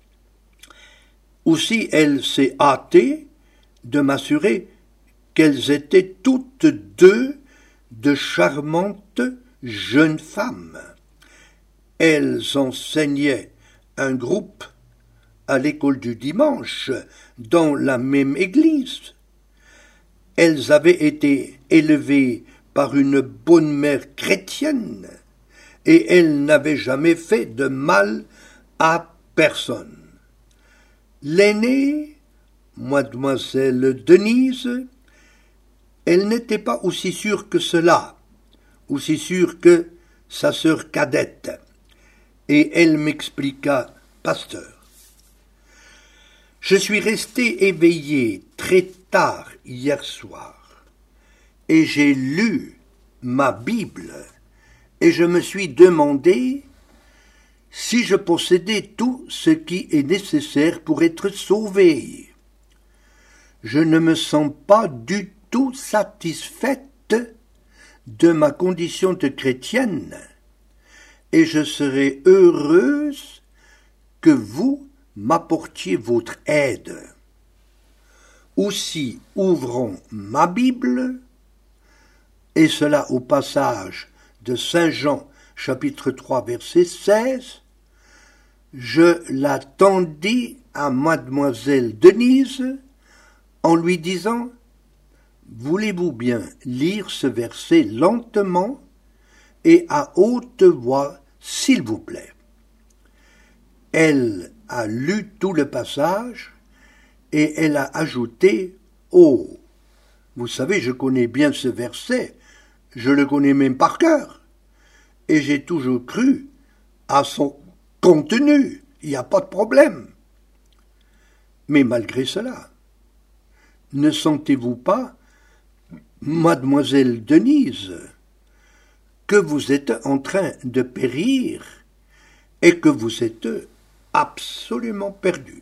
Aussi elle s'est hâtée de m'assurer qu'elles étaient toutes deux de charmantes jeunes femmes. Elles enseignaient un groupe à l'école du dimanche dans la même église. Elles avaient été élevées par une bonne mère chrétienne et elles n'avaient jamais fait de mal à personne. L'aînée, mademoiselle Denise, elle n'était pas aussi sûre que cela, aussi sûre que sa sœur cadette, et elle m'expliqua: pasteur, je suis resté éveillé très tard hier soir, et j'ai lu ma Bible, et je me suis demandé si je possédais tout ce qui est nécessaire pour être sauvé. Je ne me sens pas du tout satisfaite de ma condition de chrétienne, et je serais heureuse que vous m'apportiez votre aide. Aussi, ouvrons ma Bible, et cela au passage de Saint Jean, chapitre 3, verset 16, je la tendis à mademoiselle Denise en lui disant: voulez-vous bien lire ce verset lentement et à haute voix, s'il vous plaît? Elle a lu tout le passage et elle a ajouté: oh, vous savez, je connais bien ce verset, je le connais même par cœur, et j'ai toujours cru à son contenu, il n'y a pas de problème. Mais malgré cela, ne sentez-vous pas, mademoiselle Denise, que vous êtes en train de périr et que vous êtes absolument perdue?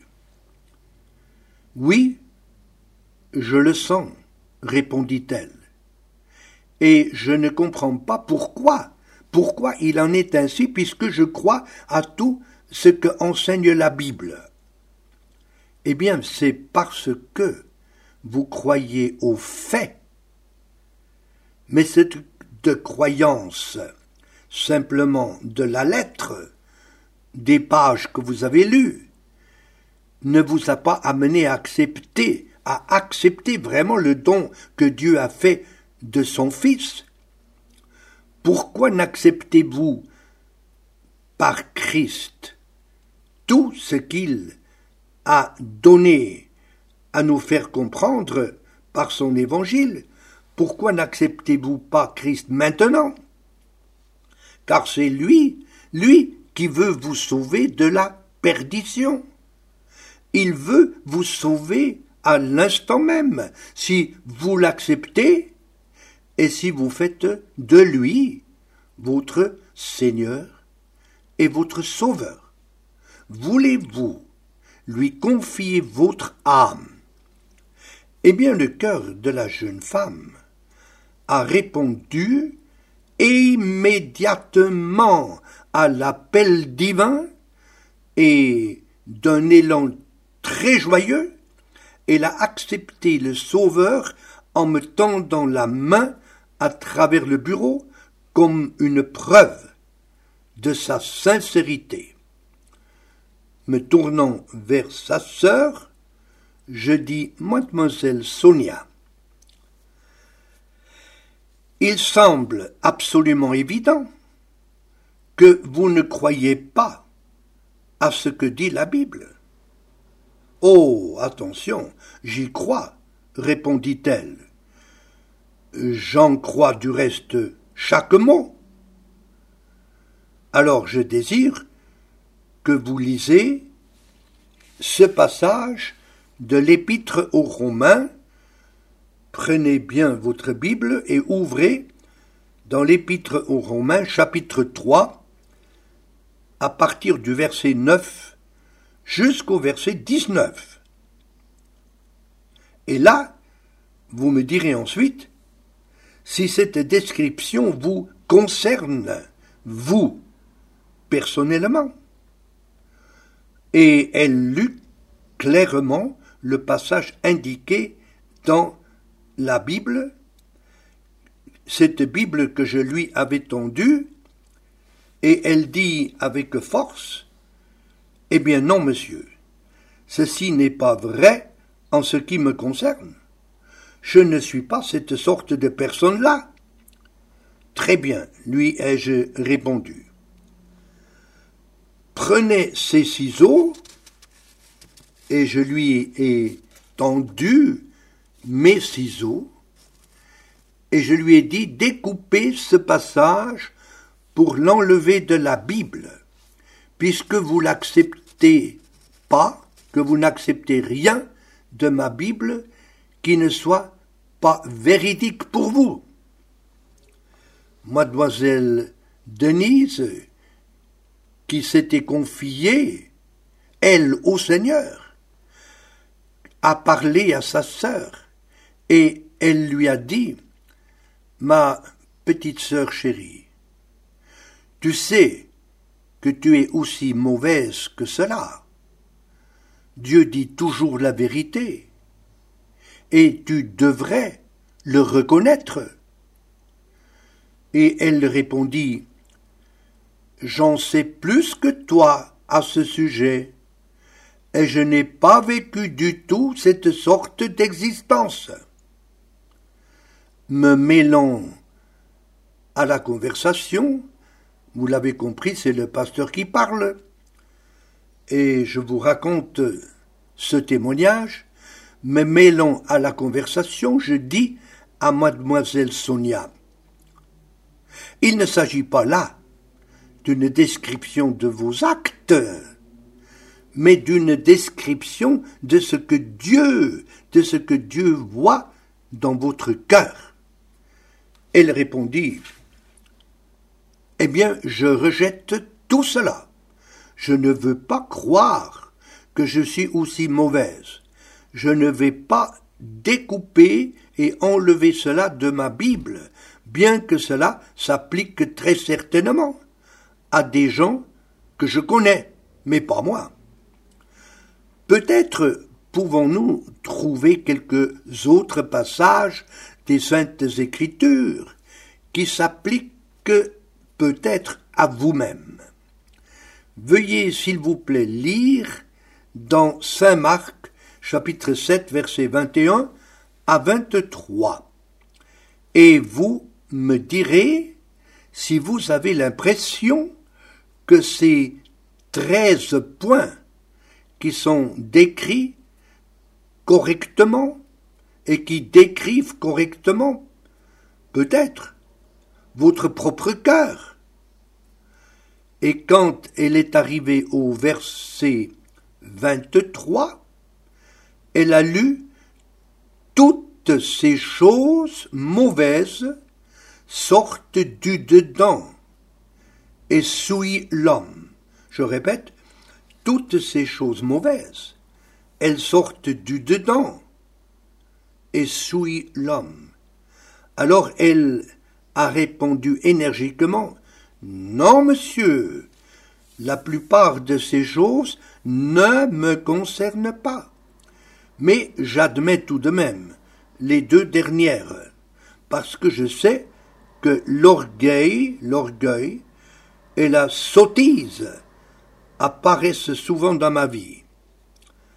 Oui, je le sens, répondit-elle, et je ne comprends pas pourquoi il en est ainsi, puisque je crois à tout ce que enseigne la Bible. Eh bien, c'est parce que vous croyez aux faits, mais cette de croyance simplement de la lettre, des pages que vous avez lues, ne vous a pas amené à accepter vraiment le don que Dieu a fait de son Fils. Pourquoi n'acceptez-vous par Christ tout ce qu'il a donné à nous faire comprendre par son évangile? Pourquoi n'acceptez-vous pas Christ maintenant? Car c'est lui qui veut vous sauver de la perdition. Il veut vous sauver à l'instant même, si vous l'acceptez et si vous faites de lui votre Seigneur et votre Sauveur. Voulez-vous lui confier votre âme? Eh bien, le cœur de la jeune femme a répondu immédiatement à l'appel divin et d'un élan très joyeux, elle a accepté le Sauveur en me tendant la main à travers le bureau comme une preuve de sa sincérité. Me tournant vers sa sœur, je dis: mademoiselle Sonia, Il semble absolument évident que vous ne croyez pas à ce que dit la Bible. Oh, attention, j'y crois, répondit-elle. J'en crois du reste chaque mot. Alors je désire que vous lisez ce passage de l'Épître aux Romains. Prenez bien votre Bible et ouvrez dans l'Épître aux Romains, chapitre 3, à partir du verset 9 jusqu'au verset 19. Et là, vous me direz ensuite si cette description vous concerne, vous, personnellement. Et elle lut clairement le passage indiqué dans la Bible, cette Bible que je lui avais tendue, et elle dit avec force, « Eh bien non, monsieur, ceci n'est pas vrai en ce qui me concerne. Je ne suis pas cette sorte de personne-là. » Très bien, lui ai-je répondu. Prenez ces ciseaux, et je lui ai tendu mes ciseaux, et je lui ai dit, découpez ce passage pour l'enlever de la Bible, puisque vous l'acceptez pas, que vous n'acceptez rien de ma Bible qui ne soit pas véridique pour vous. Mademoiselle Denise, qui s'était confiée, elle, au Seigneur, a parlé à sa sœur, et elle lui a dit, « Ma petite sœur chérie, tu sais que tu es aussi mauvaise que cela. Dieu dit toujours la vérité, et tu devrais le reconnaître. » Et elle répondit, « J'en sais plus que toi à ce sujet, et je n'ai pas vécu du tout cette sorte d'existence. » Me mêlant à la conversation, vous l'avez compris, c'est le pasteur qui parle, et je vous raconte ce témoignage. Me mêlant à la conversation, je dis à mademoiselle Sonia, « Il ne s'agit pas là d'une description de vos actes, mais d'une description de ce que Dieu voit dans votre cœur. » Elle répondit, « Eh bien, je rejette tout cela. Je ne veux pas croire que je suis aussi mauvaise. Je ne vais pas découper et enlever cela de ma Bible, bien que cela s'applique très certainement à des gens que je connais, mais pas moi. Peut-être pouvons-nous trouver quelques autres passages des Saintes Écritures qui s'appliquent peut-être à vous-même. Veuillez, s'il vous plaît, lire dans Saint Marc, chapitre 7, versets 21 à 23. Et vous me direz si vous avez l'impression que ces 13 points qui sont décrits correctement et qui décrivent correctement, peut-être, votre propre cœur. Et quand elle est arrivée au verset 23, elle a lu « Toutes ces choses mauvaises sortent du dedans et souillent l'homme. » Je répète, toutes ces choses mauvaises, elles sortent du dedans et souillent l'homme. Alors elle a répondu énergiquement, « Non, monsieur, la plupart de ces choses ne me concernent pas. Mais j'admets tout de même les deux dernières, parce que je sais que l'orgueil et la sottise apparaissent souvent dans ma vie. »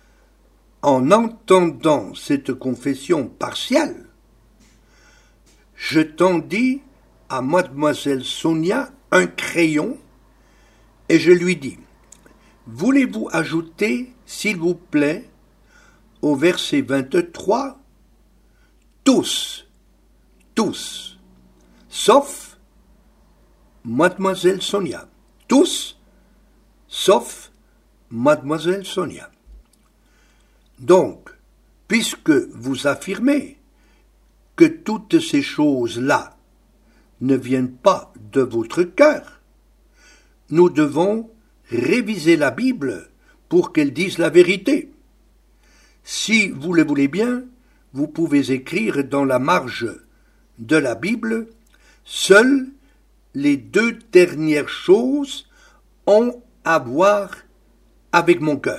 En entendant cette confession partielle, je tendis à mademoiselle Sonia un crayon et je lui dis « Voulez-vous ajouter, s'il vous plaît, au verset 23, tous, tous, sauf mademoiselle Sonia, tous, sauf mademoiselle Sonia. Donc, puisque vous affirmez que toutes ces choses-là ne viennent pas de votre cœur, nous devons réviser la Bible pour qu'elle dise la vérité. Si vous le voulez bien, vous pouvez écrire dans la marge de la Bible « Seules les 2 dernières choses ont à voir avec mon cœur ».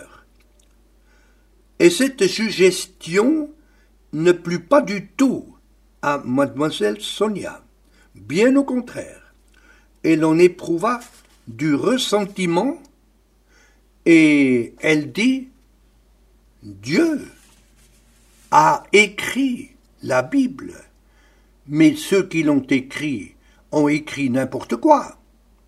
Et cette suggestion ne plut pas du tout à mademoiselle Sonia. Bien au contraire, elle en éprouva du ressentiment et elle dit « Dieu a écrit la Bible, mais ceux qui l'ont écrit ont écrit n'importe quoi.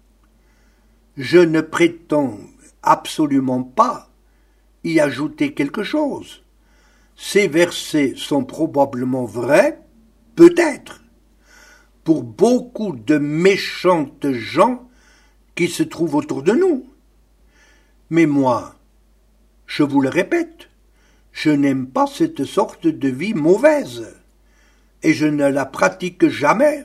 Je ne prétends absolument pas y ajouter quelque chose. Ces versets sont probablement vrais, peut-être, pour beaucoup de méchantes gens qui se trouvent autour de nous. Mais moi, je vous le répète, je n'aime pas cette sorte de vie mauvaise, et je ne la pratique jamais.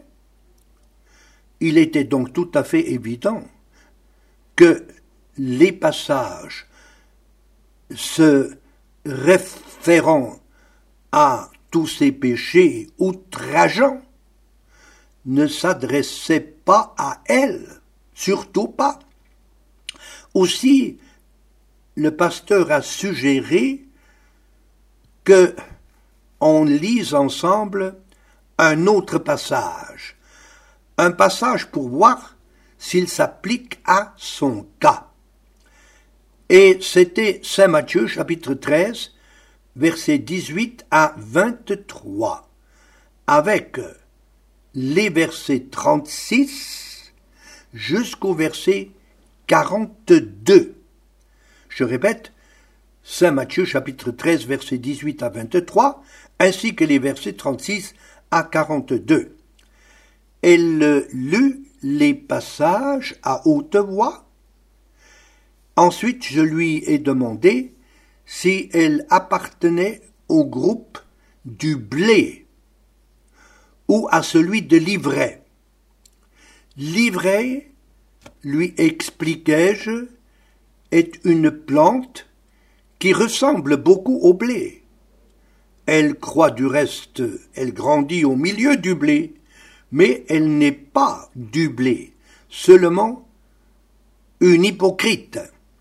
Il était donc tout à fait évident que les passages se référant à tous ces péchés outrageants ne s'adressaient pas à elle, surtout pas. Aussi, le pasteur a suggéré que on lise ensemble un autre passage, un passage pour voir s'il s'applique à son cas. Et c'était Saint Matthieu, chapitre 13, versets 18 à 23, avec les versets 36 jusqu'au verset 42. Je répète, Saint Matthieu, chapitre 13, versets 18 à 23, ainsi que les versets 36 à 42. Elle lut les passages à haute voix. Ensuite, je lui ai demandé si elle appartenait au groupe du blé ou à celui de l'ivraie. L'ivraie, lui expliquai-je, est une plante qui ressemble beaucoup au blé. Elle croît du reste, elle grandit au milieu du blé, mais elle n'est pas du blé, seulement une hypocrite.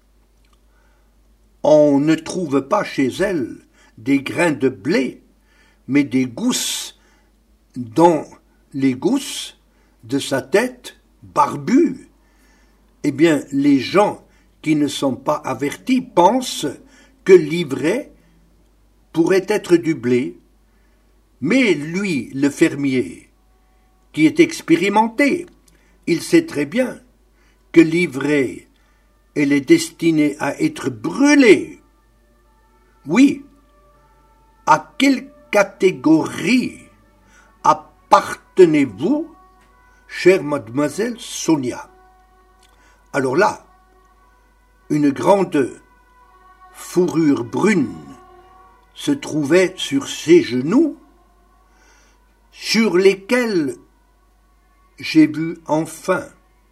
On ne trouve pas chez elle des grains de blé, mais des gousses dans les gousses de sa tête barbue. Eh bien, les gens qui ne sont pas avertis pensent que l'ivraie pourrait être du blé, mais lui, le fermier, qui est expérimenté, il sait très bien que l'ivraie, elle est destinée à être brûlée. Oui, à quelle catégorie appartenez-vous, chère mademoiselle Sonia? Alors là, une grande fourrure brune se trouvait sur ses genoux, sur lesquels j'ai vu enfin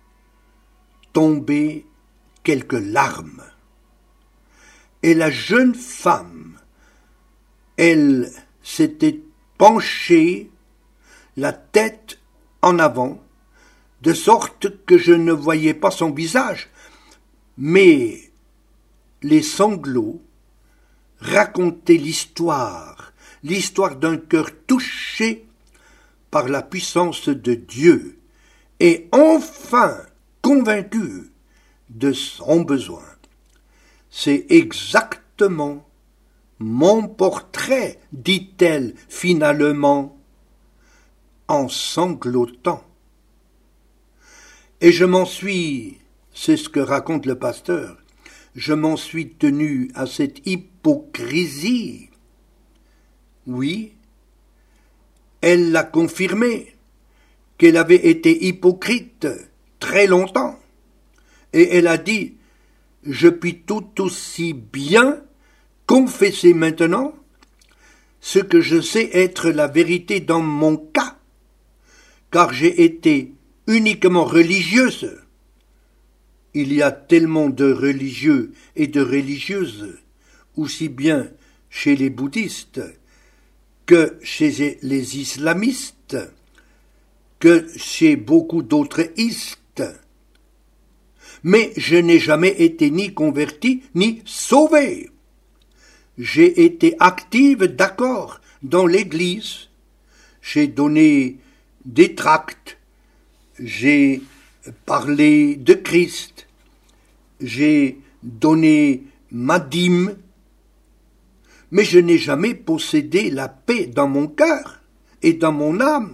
tomber quelques larmes. Et la jeune femme, elle s'était penchée, la tête en avant, de sorte que je ne voyais pas son visage, mais les sanglots racontaient l'histoire d'un cœur touché par la puissance de Dieu et enfin convaincu de son besoin. C'est exactement mon portrait, dit-elle finalement. en sanglotant. Et je m'en suis, c'est ce que raconte le pasteur, je m'en suis tenu à cette hypocrisie. Oui, elle l'a confirmé, qu'elle avait été hypocrite très longtemps. Et elle a dit, je puis tout aussi bien confesser maintenant ce que je sais être la vérité dans mon cas, car j'ai été uniquement religieuse. Il y a tellement de religieux et de religieuses, aussi bien chez les bouddhistes que chez les islamistes, que chez beaucoup d'autres istes. Mais je n'ai jamais été ni converti ni sauvé. J'ai été active, d'accord, dans l'Église. J'ai donné des tracts, j'ai parlé de Christ, j'ai donné ma dîme, mais je n'ai jamais possédé la paix dans mon cœur et dans mon âme.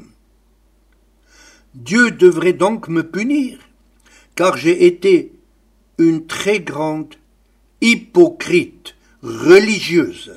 Dieu devrait donc me punir, car j'ai été une très grande hypocrite religieuse.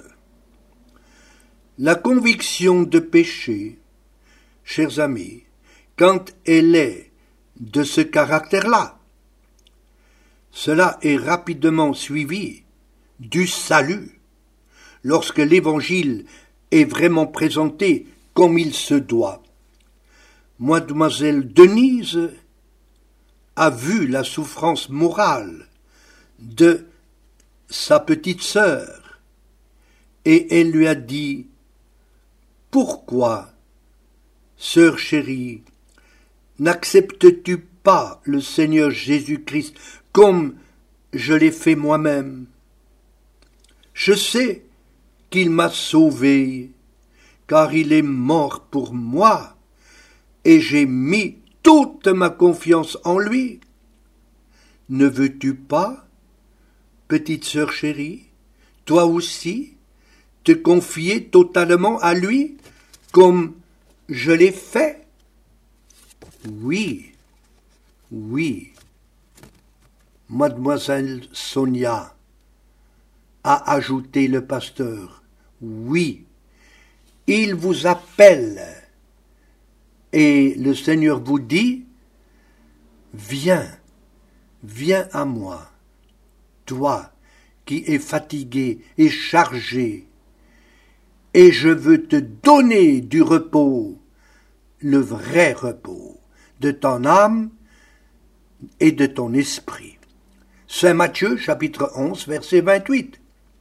La conviction de péché, chers amis, quand elle est de ce caractère-là, cela est rapidement suivi du salut, lorsque l'Évangile est vraiment présenté comme il se doit. Mademoiselle Denise a vu la souffrance morale de sa petite sœur, et elle lui a dit, « Pourquoi, sœur chérie, n'acceptes-tu pas le Seigneur Jésus-Christ comme je l'ai fait moi-même? Je sais qu'il m'a sauvé, car il est mort pour moi, et j'ai mis toute ma confiance en lui. Ne veux-tu pas, petite sœur chérie, toi aussi, te confier totalement à lui, comme je l'ai fait? » Oui, oui. Mademoiselle Sonia, a ajouté le pasteur, oui, il vous appelle, et le Seigneur vous dit, viens, viens à moi, toi qui es fatigué et chargé, et je veux te donner du repos, le vrai repos, de ton âme et de ton esprit. Saint Matthieu, chapitre 11, verset 28.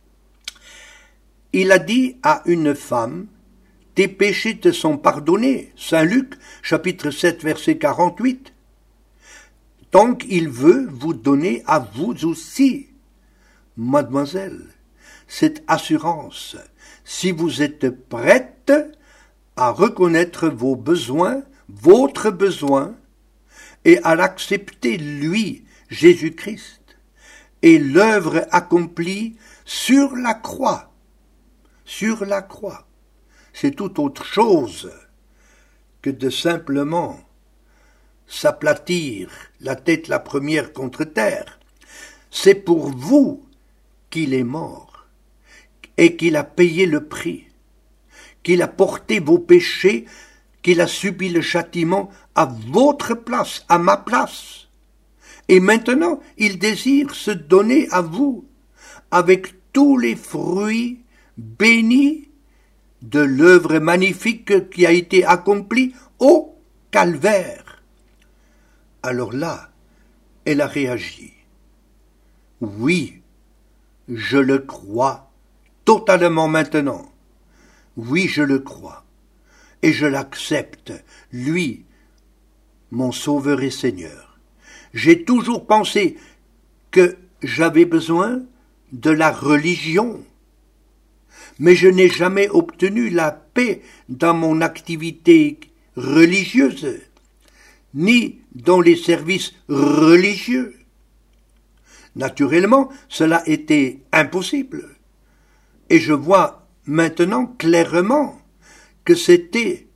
Il a dit à une femme, « Tes péchés te sont pardonnés » Saint Luc, chapitre 7, verset 48. Donc il veut vous donner à vous aussi, mademoiselle, cette assurance, si vous êtes prête à reconnaître vos besoins, votre besoin, et à l'accepter lui, Jésus-Christ, et l'œuvre accomplie sur la croix. Sur la croix. C'est tout autre chose que de simplement s'aplatir la tête la première contre terre. C'est pour vous qu'il est mort et qu'il a payé le prix, qu'il a porté vos péchés, qu'il a subi le châtiment à votre place, à ma place. Et maintenant, il désire se donner à vous avec tous les fruits bénis de l'œuvre magnifique qui a été accomplie au calvaire. Alors là, elle a réagi. Oui, je le crois totalement maintenant. Oui, je le crois. Et je l'accepte, lui, mon Sauveur et Seigneur. J'ai toujours pensé que j'avais besoin de la religion, mais je n'ai jamais obtenu la paix dans mon activité religieuse, ni dans les services religieux. Naturellement, cela était impossible, et je vois maintenant clairement que c'était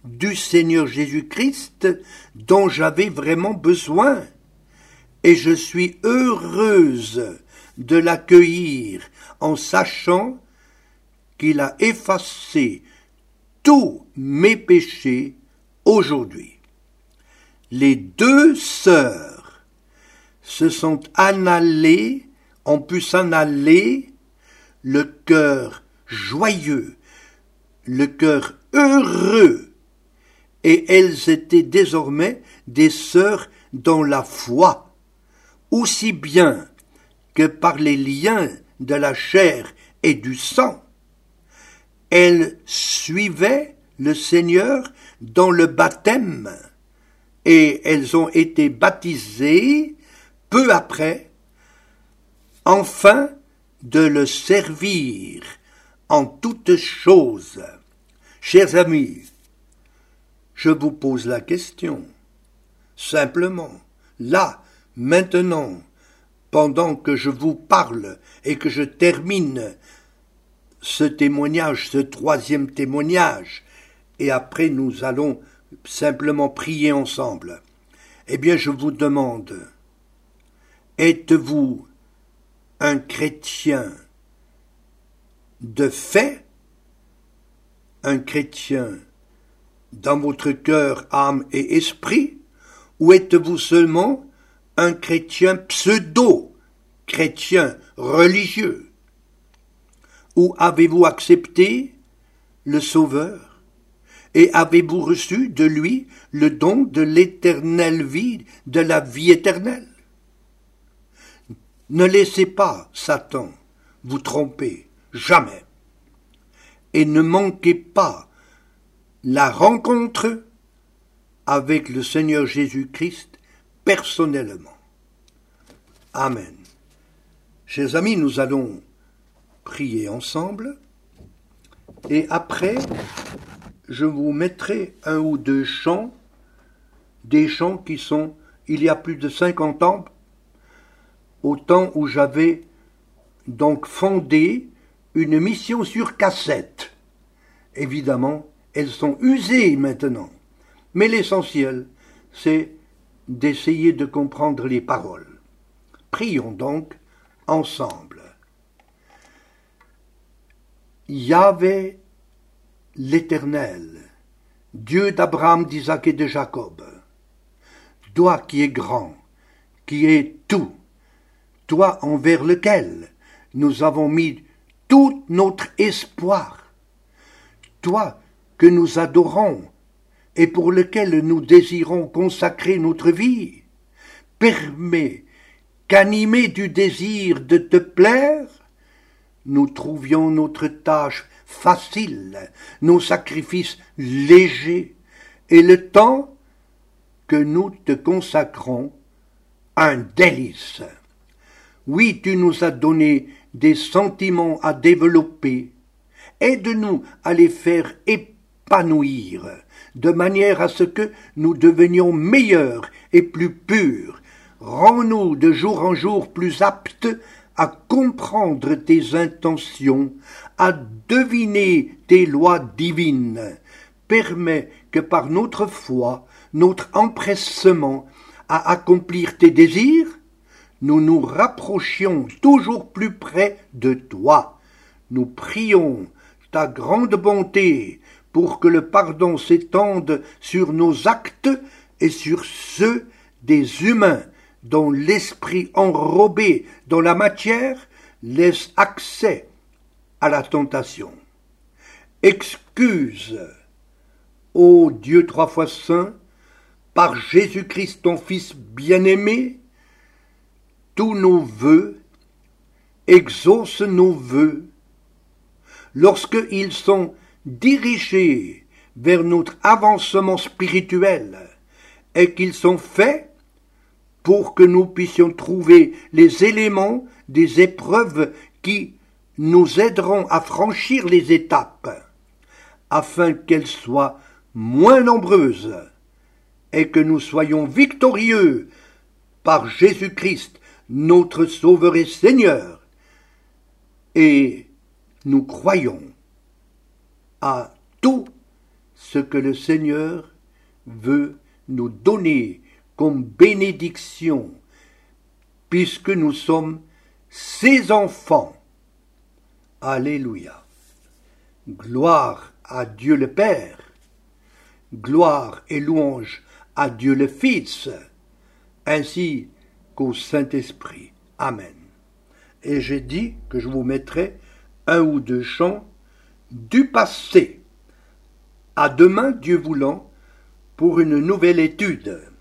du Seigneur Jésus-Christ dont j'avais vraiment besoin. Et je suis heureuse de l'accueillir en sachant qu'il a effacé tous mes péchés aujourd'hui. Les deux sœurs se sont ont pu s'en aller, le cœur joyeux, le cœur heureux, et elles étaient désormais des sœurs dans la foi, aussi bien que par les liens de la chair et du sang. Elles suivaient le Seigneur dans le baptême, et elles ont été baptisées peu après, afin de le servir en toutes choses. Chers amis, je vous pose la question, simplement, là, maintenant, pendant que je vous parle et que je termine ce témoignage, ce troisième témoignage, et après nous allons simplement prier ensemble. Eh bien, je vous demande, êtes-vous un chrétien de fait, un chrétien dans votre cœur, âme et esprit, ou êtes-vous seulement un chrétien pseudo-chrétien religieux? Ou avez-vous accepté le Sauveur et avez-vous reçu de lui le don de l'éternelle vie, de la vie éternelle? Ne laissez pas Satan vous tromper, jamais. Et ne manquez pas la rencontre avec le Seigneur Jésus-Christ personnellement. Amen. Chers amis, nous allons prier ensemble et après, je vous mettrai un ou deux chants, des chants qui sont, il y a plus de 50 ans, au temps où j'avais donc fondé une mission sur cassette. Évidemment, elles sont usées maintenant, mais l'essentiel, c'est d'essayer de comprendre les paroles. Prions donc ensemble. Yahvé l'Éternel, Dieu d'Abraham, d'Isaac et de Jacob, toi qui es grand, qui es tout, toi envers lequel nous avons mis tout notre espoir, toi que nous adorons et pour lequel nous désirons consacrer notre vie, permets qu'animés du désir de te plaire, nous trouvions notre tâche facile, nos sacrifices légers, et le temps que nous te consacrons un délice. Oui, tu nous as donné des sentiments à développer. Aide-nous à les faire épanouir, de manière à ce que nous devenions meilleurs et plus purs. Rends-nous de jour en jour plus aptes à comprendre tes intentions, à deviner tes lois divines. Permets que par notre foi, notre empressement à accomplir tes désirs, nous nous rapprochions toujours plus près de toi. Nous prions ta grande bonté pour que le pardon s'étende sur nos actes et sur ceux des humains dont l'esprit enrobé dans la matière laisse accès à la tentation. Excuse, ô Dieu trois fois saint, par Jésus-Christ ton Fils bien-aimé, tous nos vœux, exauce nos vœux, lorsqu'ils sont dirigés vers notre avancement spirituel et qu'ils sont faits pour que nous puissions trouver les éléments des épreuves qui nous aideront à franchir les étapes, afin qu'elles soient moins nombreuses et que nous soyons victorieux par Jésus-Christ, notre Sauveur et Seigneur. Et nous croyons à tous ce que le Seigneur veut nous donner comme bénédiction, puisque nous sommes ses enfants. Alléluia. Gloire à Dieu le Père, gloire et louange à Dieu le Fils, ainsi qu'au Saint-Esprit. Amen. Et j'ai dit que je vous mettrai un ou deux chants du passé. À demain, Dieu voulant, pour une nouvelle étude.